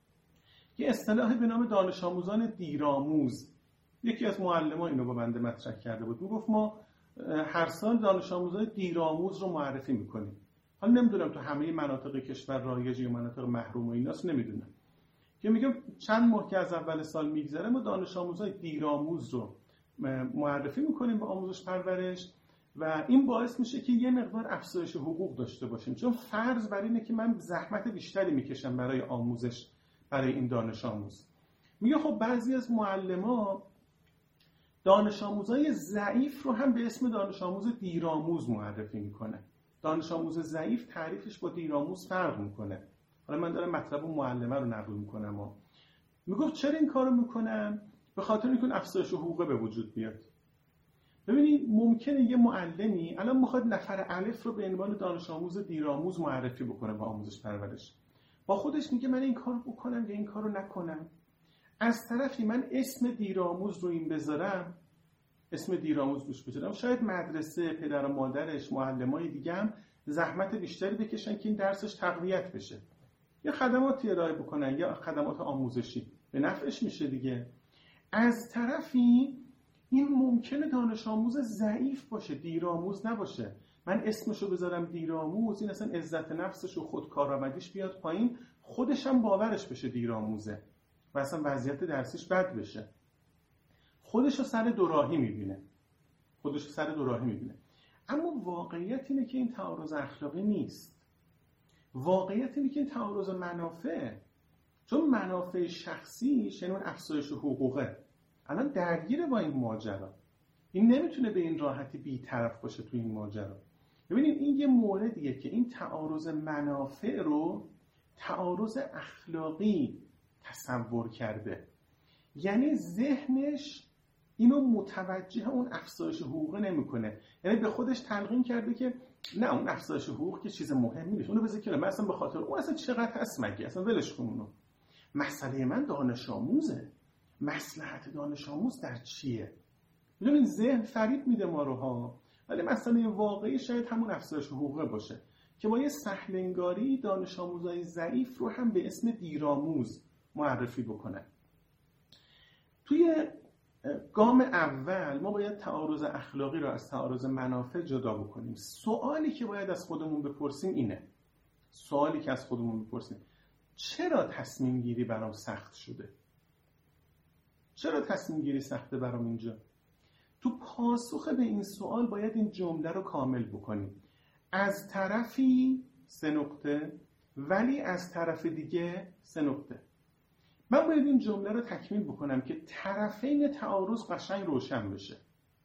یه اصطلاحی به نام دانش آموزان دیرآموز، یکی از معلمان اینو با بنده مطرح کرده بود. میگفت ما هر سال دانش آموزان دیرآموز رو معرفی میکنیم. حالا نمیدونم تو همه مناطق کشور رایج یا مناطق محروم و ایناست، نمیدونم. که میگم چند ماه که از اول سال میگذره ما دانش آموزان دیرآموز رو معرفی میکنیم به آموزش پرورش و این باعث میشه که یه مقدار افزایش حقوق داشته باشیم، چون فرض بر اینه که من زحمت بیشتری میکشم برای آموزش برای این دانش آموز. میگه خب بعضی از معلما دانش آموزای ضعیف رو هم به اسم دانش آموز دیرآموز معرفی میکنه. دانش آموز ضعیف تعریفش با دیرآموز فرق میکنه. حالا من دارم مطلب اون معلمه رو نقل میکنم و میگفت چرا این کارو میکنم؟ به خاطر اینکه افزایش حقوق به وجود بیاد. ببینید ممکنه یه معلمی الان میخواد نفر الف رو به عنوان دانش آموز دیرآموز معرفی بکنه با آموزش پرورش. با خودش میگه من این کارو بکنم یا این کارو نکنم. از طرفی من اسم دیرآموز رو این بذارم، اسم دیرآموز روش بذارم، شاید مدرسه، پدر و مادرش، معلمای دیگه هم زحمت بیشتری بکشن که این درسش تقویت بشه. یا خدماتی ارائه بکنن یا خدمات آموزشی، به نفعش میشه دیگه. از طرفی این ممکنه دانش آموز ضعیف باشه، دیرآموز نباشه. من اسمشو بذارم دیرآموز، این اصلا عزت نفسش و خودکارآمدیش بیاد پایین، خودش هم باورش بشه دیرآموزه و اصلا وضعیت درسیش بد بشه. خودشو سر دوراهی میبینه. خودشو سر دوراهی میبینه. اما واقعیت اینه که این تعارض اخلاقی نیست. واقعیت اینه که این تعارض منافع، چون منافع شخصی شنون افزایش حقوقه. الان درگیره با این ماجرا. این نمیتونه به این راحتی بی‌طرف باشه تو این ماجرا. ببینید این یه موردیه که این تعارض منافع رو تعارض اخلاقی تصور کرده. یعنی ذهنش اینو متوجه اون افزایش حقوق نمیکنه. یعنی به خودش تلقین کرده که نه اون افزایش حقوق که چیز مهمی نیست، اونو بذار کنار، من اصلا به خاطر اون اصلا چقدر هست مگه، اصلا ولش کن اونو. مسئله من دانش آموزه، مصلحت دانش آموز در چیه؟ ببین ذهن فریب میده ما رو ها، ولی مسئله واقعی شاید همون افزایش حقوق باشه که با یه سهلنگاری دانش آموزای ضعیف رو هم به اسم دیرآموز معرفی بکنن. توی گام اول ما باید تعارض اخلاقی رو از تعارض منافع جدا بکنیم. سوالی که باید از خودمون بپرسیم اینه، سوالی که از خودمون بپرسیم چرا تصمیم گیری برام سخت شده؟ چرا تصمیم گیری سخته برام اینجا؟ تو پاسخ به این سوال باید این جمله رو کامل بکنیم. از طرفی سه نقطه ولی از طرف دیگه سه نقطه. من باید این جمله رو تکمیل بکنم که طرفین تعارض قشنگ روشن بشه.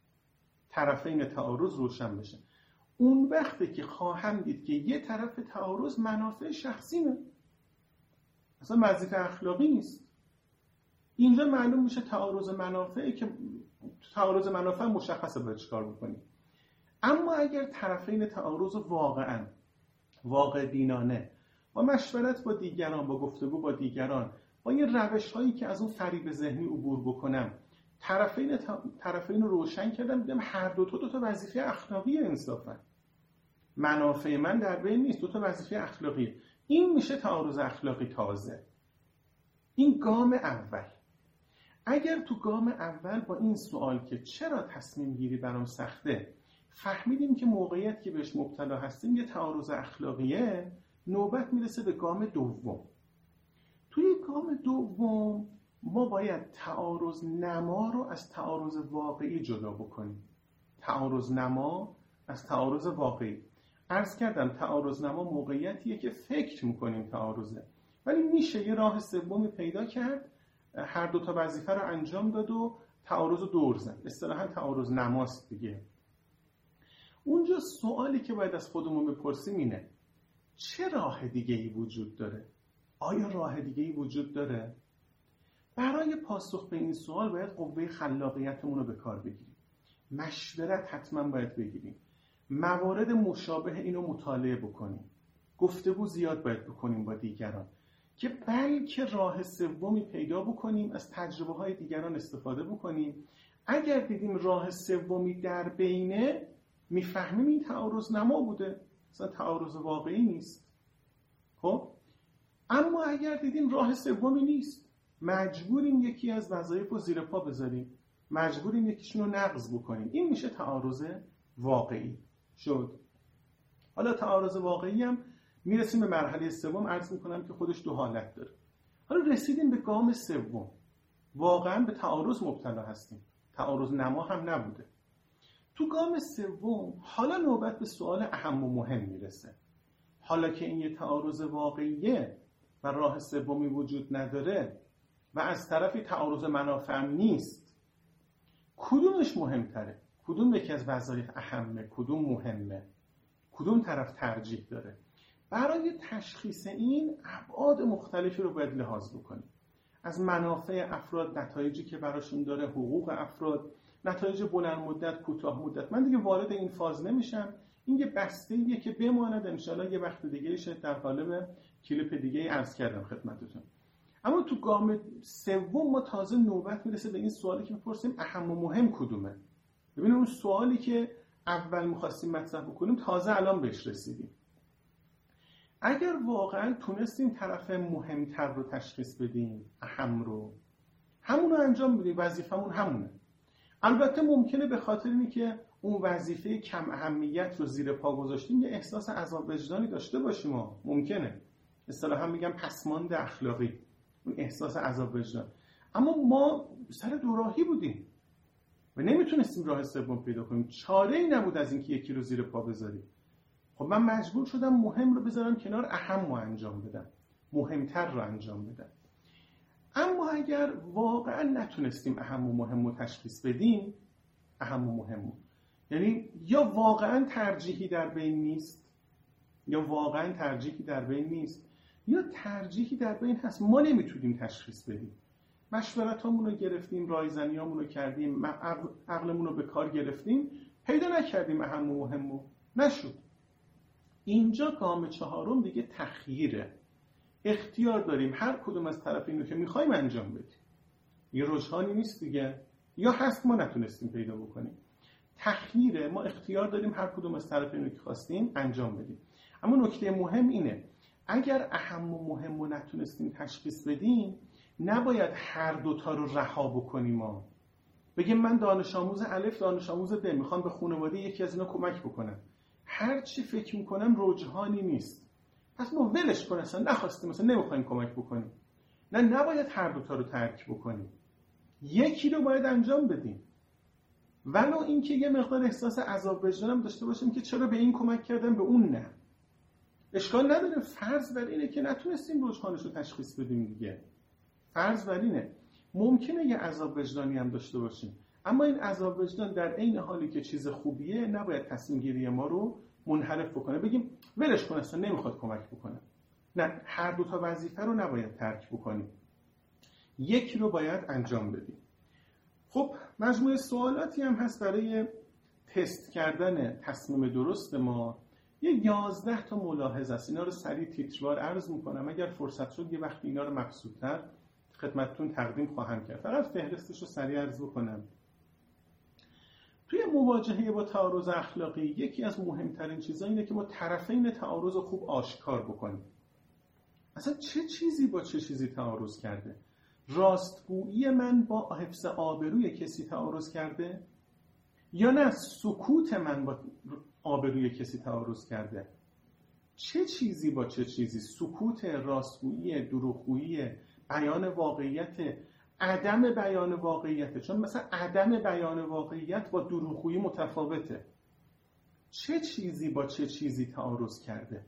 طرفین تعارض روشن بشه. اون وقتی که خواهم دید که یه طرف تعارض منافع شخصیمه، اصلا وظیفه اخلاقی نیست. اینجا معلوم میشه تعارض منافعی که تعارض منافع مشخصه باید چیکار بکنیم. اما اگر طرفین تعارض واقعا واقع بینانه با مشورت با دیگران، با گفتگو با دیگران، با این روش هایی که از اون فریب ذهنی عبور بکنم، طرفین طرفین رو روشن کردم، دیدم هر دو تا دو تا وظیفه اخلاقی انصافا، منافع من در بین نیست، دو تا وظیفه اخلاقی. این میشه تعارض اخلاقی تازه. این گام اول. اگر تو گام اول با این سوال که چرا تصمیم گیری برام سخته فهمیدیم که موقعیت که بهش مبتلا هستیم یه تعارض اخلاقیه، نوبت میرسه به گام دوم. توی گام دوم ما باید تعارض نما رو از تعارض واقعی جدا بکنیم. تعارض نما از تعارض واقعی. عرض کردم تعارض نما موقعیتیه که فکر میکنیم تعارضه، ولی میشه یه راه سومی پیدا کرد، هر دو تا وظیفه رو انجام داد و تعارض رو دور زد. اصطلاحاً تعارض نماست دیگه. اونجا سوالی که باید از خودمون بپرسیم اینه چه راه دیگه‌ای وجود داره؟ آیا راه دیگه‌ای وجود داره؟ برای پاسخ به این سوال باید قوه خلاقیتمون رو به کار بگیریم. مشورت حتما باید بگیریم. موارد مشابه اینو مطالعه بکنیم. گفتگو زیاد باید بکنیم با دیگران که بلکه راه سومی پیدا بکنیم، از تجربه های دیگران استفاده بکنیم. اگر دیدیم راه سومی در بینه، میفهمیم این تعارض نما بوده، اصلا تعارض واقعی نیست. خب اما اگر دیدیم راه سومی نیست، مجبوریم یکی از وظایف رو زیر پا بذاریم، مجبوریم یکیشون رو نقض بکنیم. این میشه تعارض واقعی شد. حالا تعارض واقعی هم میرسیم به مرحله سوم. عرض میکنم که خودش دو حالت داره. حالا رسیدیم به گام سوم، واقعا به تعارض مبتلا هستیم، تعارض نما هم نبوده. تو گام سوم حالا نوبت به سوال اهم و مهم میرسه. حالا که این یه تعارض واقعیه و راه سومی وجود نداره و از طرفی تعارض منافع نیست، کدومش مهمتره؟ کدوم یکی از وظایف اهمه؟ کدوم مهمه؟ کدوم طرف ترجیح داره؟ برای تشخیص این ابعاد مختلفی رو باید لحاظ بکنیم. از منافع افراد، نتایجی که براشون داره، حقوق افراد، نتایج بلند مدت، کوتاه مدت. من دیگه وارد این فاز نمیشم. این یه بسته‌ایه که بماند، انشالله یه وقت دیگه شاید در قالب کلیپ دیگه عرض کردم خدمتتون. اما تو گام سوم ما تازه نوبت میرسه به این سوالی که میپرسیم اهم و مهم کدومه. ببینید اون سوالی که اول می‌خواستیم مطرح بکنیم تازه الان بهش رسیدیم. اگر واقعا تونستیم طرف مهمتر رو تشخیص بدیم، اهم رو، همون رو انجام بدیم، وظیفمون همونه. البته ممکنه به خاطر اینی که اون وظیفه کم اهمیت رو زیر پا گذاشتیم یه احساس عذاب وجدانی داشته باشیم. ها ممکنه اصطلاحاً میگم پسماند اخلاقی، اون احساس عذاب وجدان. اما ما سر دوراهی بودیم و نمیتونستیم راه سوم پیدا کنیم. چاره‌ای نبود از اینکه یکی رو زیر پا بذاریم. خب من مجبور شدم مهم رو بذارم کنار، اهم رو انجام بدم، مهمتر رو انجام بدم. اما اگر واقعا نتونستیم اهم و مهم رو تشخیص بدیم، اهم و مهم رو، یعنی یا واقعا ترجیحی در بین نیست، یا واقعا ترجیحی در بین نیست، یا ترجیحی در بین هست ما نمیتونیم تشخیص بدیم. مشورتامون رو گرفتیم، رایزنیامون رو کردیم، عقلمون رو به کار گرفتیم، پیدا نکردیم اهم و مهمو، نشد. اینجا گام چهارم دیگه تخییره. اختیار داریم هر کدوم از طرفین رو که میخوایم انجام بدیم. یه رجحانی نیست دیگه، یا هست ما نتونستیم پیدا بکنیم. تخییره، ما اختیار داریم هر کدوم از طرفین رو که خواستیم انجام بدیم. اما نکته مهم اینه اگر اهم و مهم رو نتونستیم تشخیص بدیم، نباید هر دوتا رو رها بکنیم. ما بگیم من دانش آموز الف، دانش آموز ب، میخوام به خانواده یکی از اینا کمک بکنم. هر چی فکر میکنم رجحانی نیست، پس ما ولش کنیم، اصلا نخواستیم، مثلا نمیخوایم کمک بکنیم. نه، نباید هر دوتا رو ترک بکنیم، یکی رو باید انجام بدیم. ولو اینکه یه مقدار احساس عذاب وجدانم داشته باشیم که چرا به این کمک کردم به اون نه. اشکال نداره، فرض بر اینه که نتونستیم رجحانش رو تشخیص بدیم دیگه. فرض بر اینه ممکنه یه عذاب وجدانی هم داشته باشیم، اما این عذاب وجدان در عین حالی که چیز خوبیه نباید تصمیم گیری ما رو منحرف بکنه، بگیم ولش کن اصلا نمیخواد کمک بکنه. نه، هر دو تا وظیفه رو نباید ترک بکنیم، یکی رو باید انجام بدیم. خب مجموعه سوالاتی هم هست برای تست کردن تصمیم درست ما. یه یازده تا ملاحظه است، اینا رو سریع تیتروار عرض میکنم، اگر فرصت شد یه وقت اینا رو مبسوط‌تر خدمتتون تقدیم خواهم کرد. فقط فهرستش رو سریع عرض بکنم. توی مواجهه با تعارض اخلاقی یکی از مهمترین چیزا اینه که ما طرفین تعارض رو خوب آشکار بکنیم. اصلا چه چیزی با چه چیزی تعارض کرده؟ راستگویی من با حفظ آبروی کسی تعارض کرده؟ یا نه سکوت من با آبروی کسی تعارض کرده؟ چه چیزی با چه چیزی؟ سکوت، راستگویی، دروغگویی، بیان واقعیت، عدم بیان واقعیت. چون مثلا عدم بیان واقعیت با دروغگویی متفاوته. چه چیزی با چه چیزی تعارض کرده؟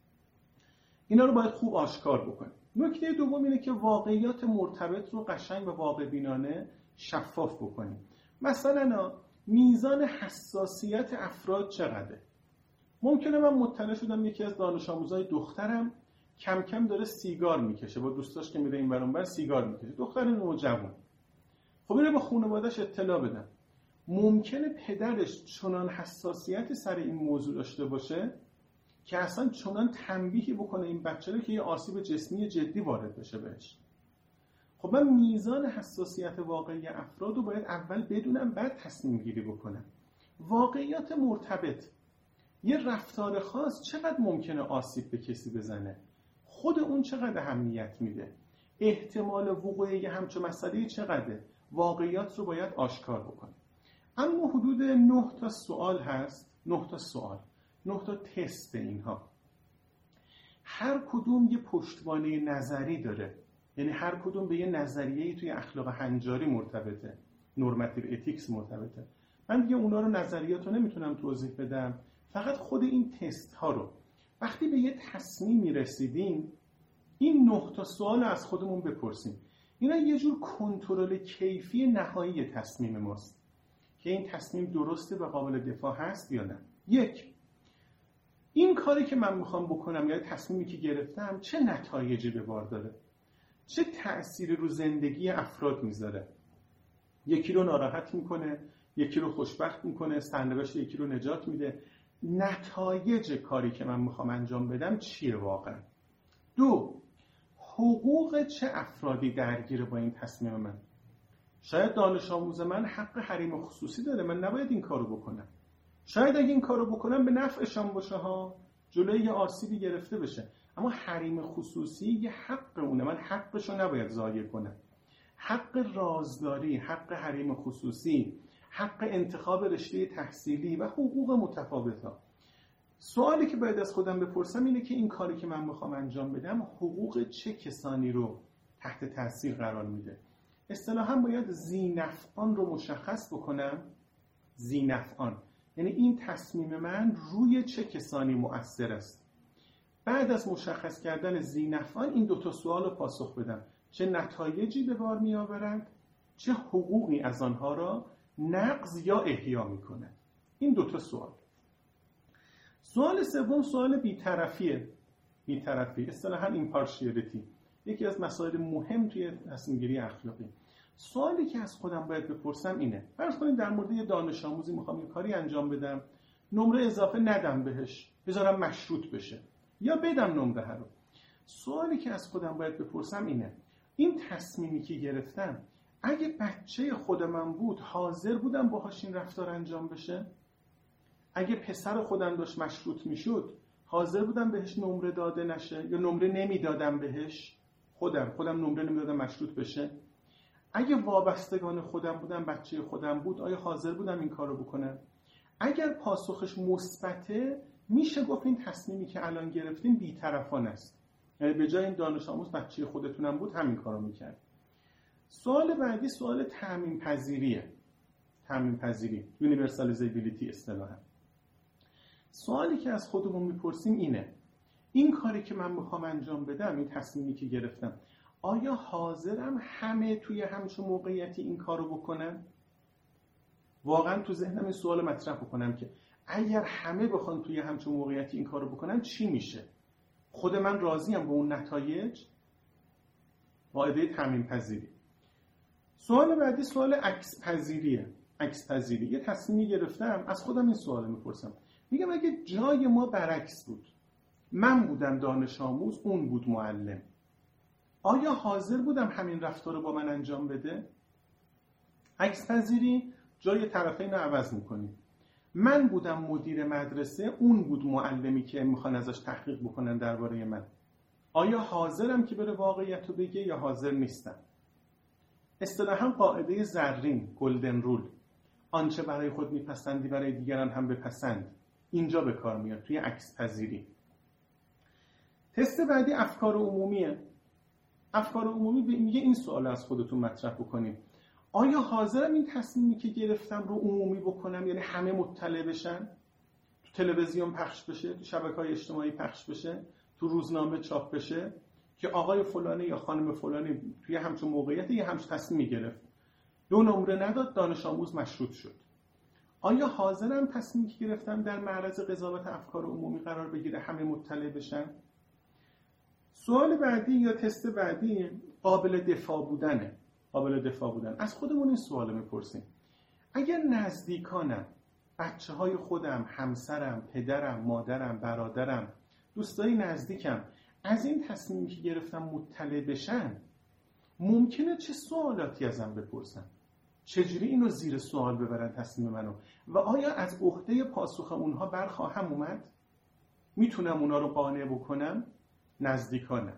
اینا رو باید خوب آشکار بکنیم. نکته دوم اینه که واقعیات مرتبط رو قشنگ و واقع بینانه شفاف بکنیم. مثلا میزان حساسیت افراد چقدره؟ ممکنه من مطلع شدم یکی از دانش آموزای دخترم کم کم داره سیگار میکشه، با دوستاش که میره این ور اون ور سیگار میکشه، دختر نوجوان. خب اینو به خانواده‌اش اطلاع بدم. ممکنه پدرش چنان حساسیتی سر این موضوع داشته باشه که اصلا چنان تنبیهی بکنه این بچه رو که یه آسیب جسمی جدی وارد بشه بهش. خب من میزان حساسیت واقعی افراد رو باید اول بدونم، بعد تصمیم گیری بکنم. واقعیات مرتبط، یه رفتار خاص چقدر ممکنه آسیب به کسی بزنه، خود اون چقدر اهمیت میده، احتمال وقوع یه همچون مسئله چقدره، واقعیات رو باید آشکار بکنیم. اما حدود نه تا سوال هست، نه تا سوال، نه تا تست. اینها هر کدوم یه پشتوانه نظری داره، یعنی هر کدوم به یه نظریه‌ای توی اخلاق هنجاری مرتبطه، نورماتیو اتیکس مرتبطه. من دیگه اونا رو نظریات رو نمیتونم توضیح بدم، فقط خود این تست ها رو وقتی به یه تصمیمی رسیدیم این نه تا سوال از خودمون بپرسیم. اینا یه جور کنترل کیفی نهایی تصمیم ماست که این تصمیم درسته و قابل دفاع هست یا نه. یک، این کاری که من میخوام بکنم یا تصمیمی که گرفتم چه نتایجی به بار داره، چه تأثیری رو زندگی افراد میذاره، یکی رو ناراحت میکنه، یکی رو خوشبخت میکنه، سرنوشت یکی رو نجات میده. نتایج کاری که من میخوام انجام بدم چیه واقعا؟ دو، حقوق چه افرادی درگیره با این تصمیم من؟ شاید دانش آموز من حق حریم خصوصی داره، من نباید این کارو بکنم. شاید اگه این کارو بکنم به نفعشان باشه ها، جلوی یه آسیبی گرفته بشه، اما حریم خصوصی یه حق اونه، من حقشو نباید ضایع کنم. حق رازداری، حق حریم خصوصی، حق انتخاب رشته تحصیلی و حقوق متفاوت‌ها. سوالی که باید از خودم بپرسم اینه که این کاری که من میخوام انجام بدم حقوق چه کسانی رو تحت تاثیر قرار میده. اصطلاحاً باید ذینفعان رو مشخص بکنم. ذینفعان یعنی این تصمیم من روی چه کسانی مؤثر است. بعد از مشخص کردن ذینفعان این دو تا سوال رو پاسخ بدم، چه نتایجی به بار می آورند، چه حقوقی از آنها را نقض یا احیا می کند. این دو تا سوال. سوال سوم سوال بی‌طرفیه. بی‌طرفی اصطلاحاً ایمپارشیالیتی، یکی از مسائل مهم توی تصمیم گیری اخلاقی. سوالی که از خودم باید بپرسم اینه، فرض کنید در مورد یه دانش آموزی میخوام یه کاری انجام بدم، نمره اضافه ندم بهش، بذارم مشروط بشه یا بدم نمره رو. سوالی که از خودم باید بپرسم اینه، این تصمیمی که گرفتم اگه بچه خود من بود حاضر بودم باهاش این رفتار انجام بشه؟ اگه پسر خودم داشت مشروط میشد حاضر بودم بهش نمره داده نشه یا نمره نمیدادم بهش؟ خودم خودم نمره نمیدادم مشروط بشه؟ اگه وابستگان خودم بودم، بچه خودم بود، آیا حاضر بودم این کارو بکنم؟ اگر پاسخش مثبته، میشه گفت این تصمیمی که الان گرفتیم بی‌طرفانه است. یعنی به جای این دانش آموز بچه خودتونم بود همین کارو میکرد. سوال بعدی سوال تعمیم پذیریه. تعمیم پذیری، یونیورسالیزیبیلیتی اصطلاحاً. سوالی که از خودمون میپرسیم اینه، این کاری که من میخوام انجام بدم، این تصمیمی که گرفتم، آیا حاضرم همه توی همچون موقعیتی این کارو بکنن؟ واقعا تو ذهنم این سوال مطرح بکنم که اگر همه بخوان توی همچون موقعیتی این کارو بکنن چی میشه؟ خود من راضیم با اون نتایج؟ قاعده تعمیم پذیری. سوال بعدی سوال عکس پذیریه. عکس پذیری. یه تصمیمی گرفتم، از خودم این سوال میپرسم، میگم اگه جای ما برعکس بود، من بودم دانش آموز، اون بود معلم، آیا حاضر بودم همین رفتار رو با من انجام بده؟ عکس پذیری جای طرفین رو عوض میکنیم. من بودم مدیر مدرسه، اون بود معلمی که میخوان ازش تحقیق بکنن درباره من، آیا حاضرم که بره واقعیت رو بگه یا حاضر نیستم؟ اصطلاحاً قاعده زرین، گلدن رول، آنچه برای خود میپسندی برای دیگران هم بپسند، اینجا به کار میاد توی عکس پذیری. تست بعدی افکار عمومیه. افکار عمومی میگه این سوال از خودتون مطرح بکنیم، آیا حاضرم این تصمیمی که گرفتم رو عمومی بکنم، یعنی همه مطلع بشن، تو تلویزیون پخش بشه، تو شبکه‌های اجتماعی پخش بشه، تو روزنامه چاپ بشه که آقای فلانی یا خانم فلانی توی همچون موقعیتی یه همچون تصمیمی گرفت، دو نمره نداد، دانش آموز مشروط شد. آیا حاضرم تصمیمی که گرفتم در معرض قضاوت افکار عمومی قرار بگیره، همه مطلع بشن؟ سوال بعدی یا تست بعدی قابل دفاع بودنه. قابل دفاع بودن. از خودمون این سوال میپرسیم، اگر نزدیکانم، بچه های خودم، همسرم، پدرم، مادرم، برادرم، دوستای نزدیکم از این تصمیمی که گرفتم مطلع بشن، ممکنه چه سوالاتی ازم بپرسن؟ چجوری اینو زیر سوال ببرن تصمیم منو؟ و آیا از عهده پاسخ اونها برخواهم اومد؟ میتونم اونا رو قانع بکنم؟ نزدیکانم.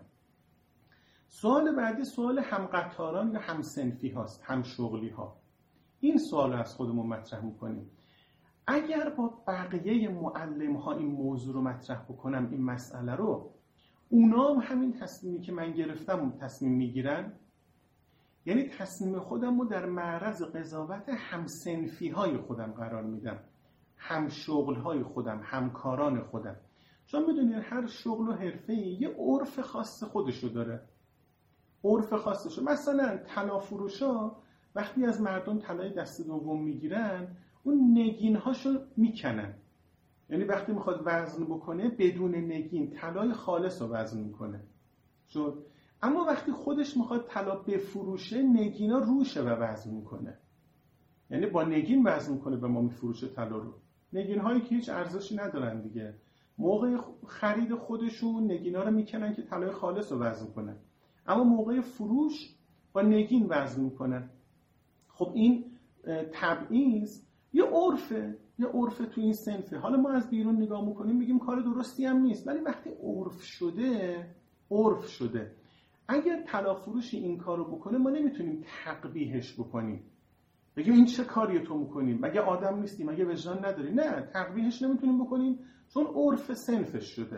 سوال بعدی سوال همقطاران یا همسنفی هاست، همشغلی ها. این سوال رو از خودمون مطرح میکنیم، اگر با بقیه معلم ها این موضوع رو مطرح بکنم، این مسئله رو، اونا هم همین تصمیمی که من گرفتم تصمیم میگیرن؟ یعنی تصمیم خودم رو در معرض قضاوت همسنفی های خودم قرار میدم، همشغل های خودم، همکاران خودم. چون بدونید هر شغل و حرفه‌ای یه عرف خاص خودشو داره. عرف خاصشو، مثلا طلا فروشا وقتی از مردم طلای دست دوم میگیرن، اون نگین هاشو میکنن، یعنی وقتی میخواد وزن بکنه بدون نگین طلای خالص رو وزن میکنه. شد. اما وقتی خودش میخواد طلا بفروشه، نگینا روشه و وزن میکنه، یعنی با نگین وزن میکنه به ما میفروشه طلا رو. نگین هایی که هیچ ارزشی ندارن دیگه، موقع خرید خودشون نگینا رو میکنن که طلای خالص رو وزن کنن، اما موقع فروش با نگین وزن میکنن. خب این تبعیض یه عرفه، یه عرف تو این صنفه. حالا ما از بیرون نگاه میکنیم میگیم کار درستی هم نیست، ولی وقتی عرف شده، عرف شده، اگر طلا فروشی این کارو بکنه ما نمیتونیم تقبیحش بکنیم، بگیم این چه کاریه تو میکنیم، مگه آدم نیستی، مگه وجدان نداری؟ نه، تقبیحش نمیتونیم بکنیم چون عرف صنفش شده.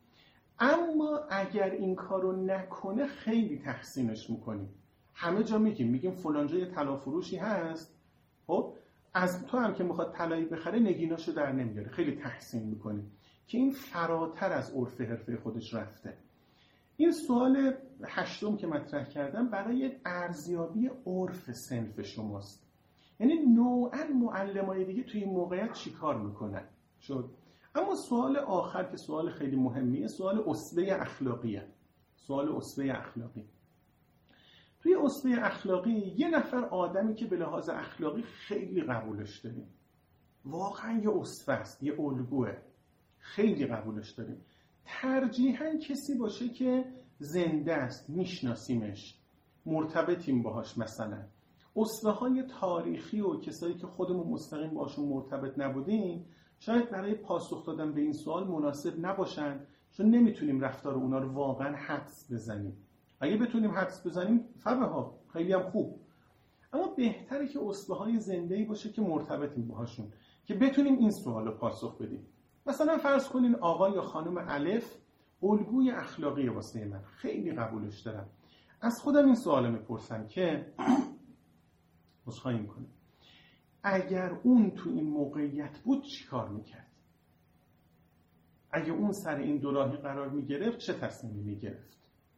اما اگر این کارو نکنه خیلی تحسینش میکنیم، همه جا میگیم میگیم فلان جای طلا فروشی هست، خب از تو هم که میخواد طلایی بخره نگیناشو در نمیاره، خیلی تحسین میکنیم که این فراتر از عرف حرفه خودش رفته. این سوال هشتم که مطرح کردم برای ارزیابی عرف صنف شماست، یعنی نوعاً معلمای دیگه توی این موقعیت چی کار میکنن. شد. اما سوال آخر که سوال خیلی مهمیه، سوال اصله اخلاقیه. سوال اسوه اخلاقی. توی اسوه اخلاقی یه نفر آدمی که به لحاظ اخلاقی خیلی قبولش داریم، واقعا یه اسوه است، یه الگوه، خیلی قبولش داریم. ترجیحاً کسی باشه که زنده است، میشناسیمش، مرتبطیم باهاش. مثلا اسوه های تاریخی و کسایی که خودمون مستقیم باشون مرتبط نبودیم شاید برای پاسخ دادن به این سوال مناسب نباشن، چون نمیتونیم رفتار اونا رو واقعا حدس بزنیم. اگه بتونیم حدس بزنیم فبها، خیلی هم خوب، اما بهتره که اسوه های زنده‌ای باشه که مرتبطیم باهاشون، که بتونیم این سوال رو پاسخ بدیم. مثلا فرض کنین آقا یا خانم الف الگوی اخلاقی واسه من، خیلی قبولش دارم. از خودم این سوال میپرسم که عذرخواهی میکنم، اگر اون تو این موقعیت بود چی کار میکرد؟ اگه اون سر این دوراهی قرار میگرفت چه تصمیمی میگرفت؟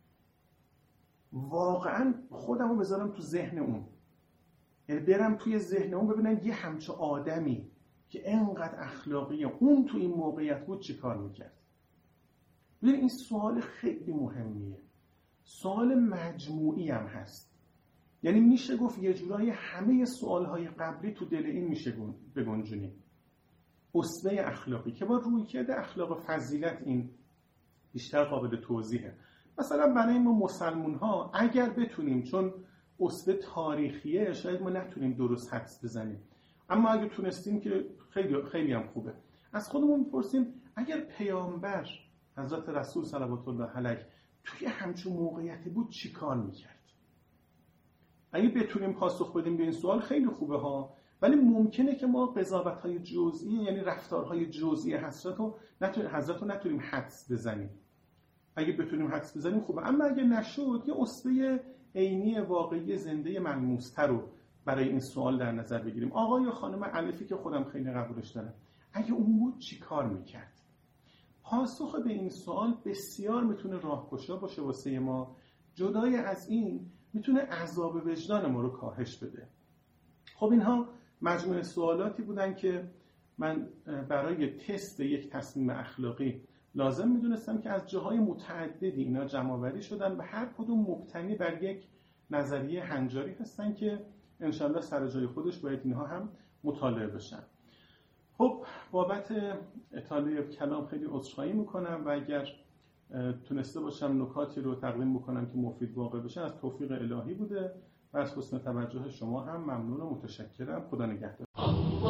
واقعا خودم رو بذارم تو ذهن اون، یعنی برم توی ذهن اون ببینم یه همچه آدمی که انقدر اخلاقیه اون تو این موقعیت بود چی کار میکرد. ببین این سوال خیلی مهمیه، سوال مجموعی هم هست، یعنی میشه گفت یه جورایی همه سوالهای قبلی تو دل این میشه بگنجونیم. اسوه اخلاقی که با رویکرد اخلاق فضیلت این بیشتر قابل توضیحه. مثلا برای ما مسلمون ها اگر بتونیم، چون اسوه تاریخیه شاید ما نتونیم درست حدس بزنیم، اما اگه تونستیم که خیلی خیلی هم خوبه. از خودمون میپرسیم اگر پیامبر حضرت رسول صلوات الله علیه توی همچون موقعیتی بود چی کار میکرد؟ اگه بتونیم پاسخ بدیم به این سوال خیلی خوبه ها، ولی ممکنه که ما قضاوت‌های جزئی، یعنی رفتارهای جزئی حضرت رو نتونیم حضرت رو نتونیم حدس بزنیم. اگه بتونیم حدس بزنیم خوبه، اما اگه نشد یه اسوه عینی واقعی زنده ملموس‌تر رو برای این سوال در نظر بگیریم. آقا یا خانم الفی که خودم خیلی قبولش دارم، اگه اون بود چی کار میکرد؟ پاسخ به این سوال بسیار میتونه راهگشا باشه واسه ما. جدای از این میتونه عذاب وجدان ما رو کاهش بده. خب اینها مجموعه سوالاتی بودن که من برای تست یک تصمیم اخلاقی لازم میدونستم که از جاهای متعددی اینا جمع‌آوری شدن و هر کدوم مبتنی بر یک نظریه هنجاری هستن که انشالله سر جای خودش باید اینها هم مطالعه بشن. خب بابت اطاله کلام خیلی عذرخواهی میکنم و اگر تونسته باشم نکاتی رو تقدیم بکنم که مفید واقع بشه از توفیق الهی بوده و از حسن توجه شما هم ممنون و متشکرم. خدا نگهدار.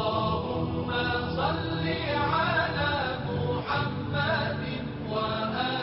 اللهم صل على محمد و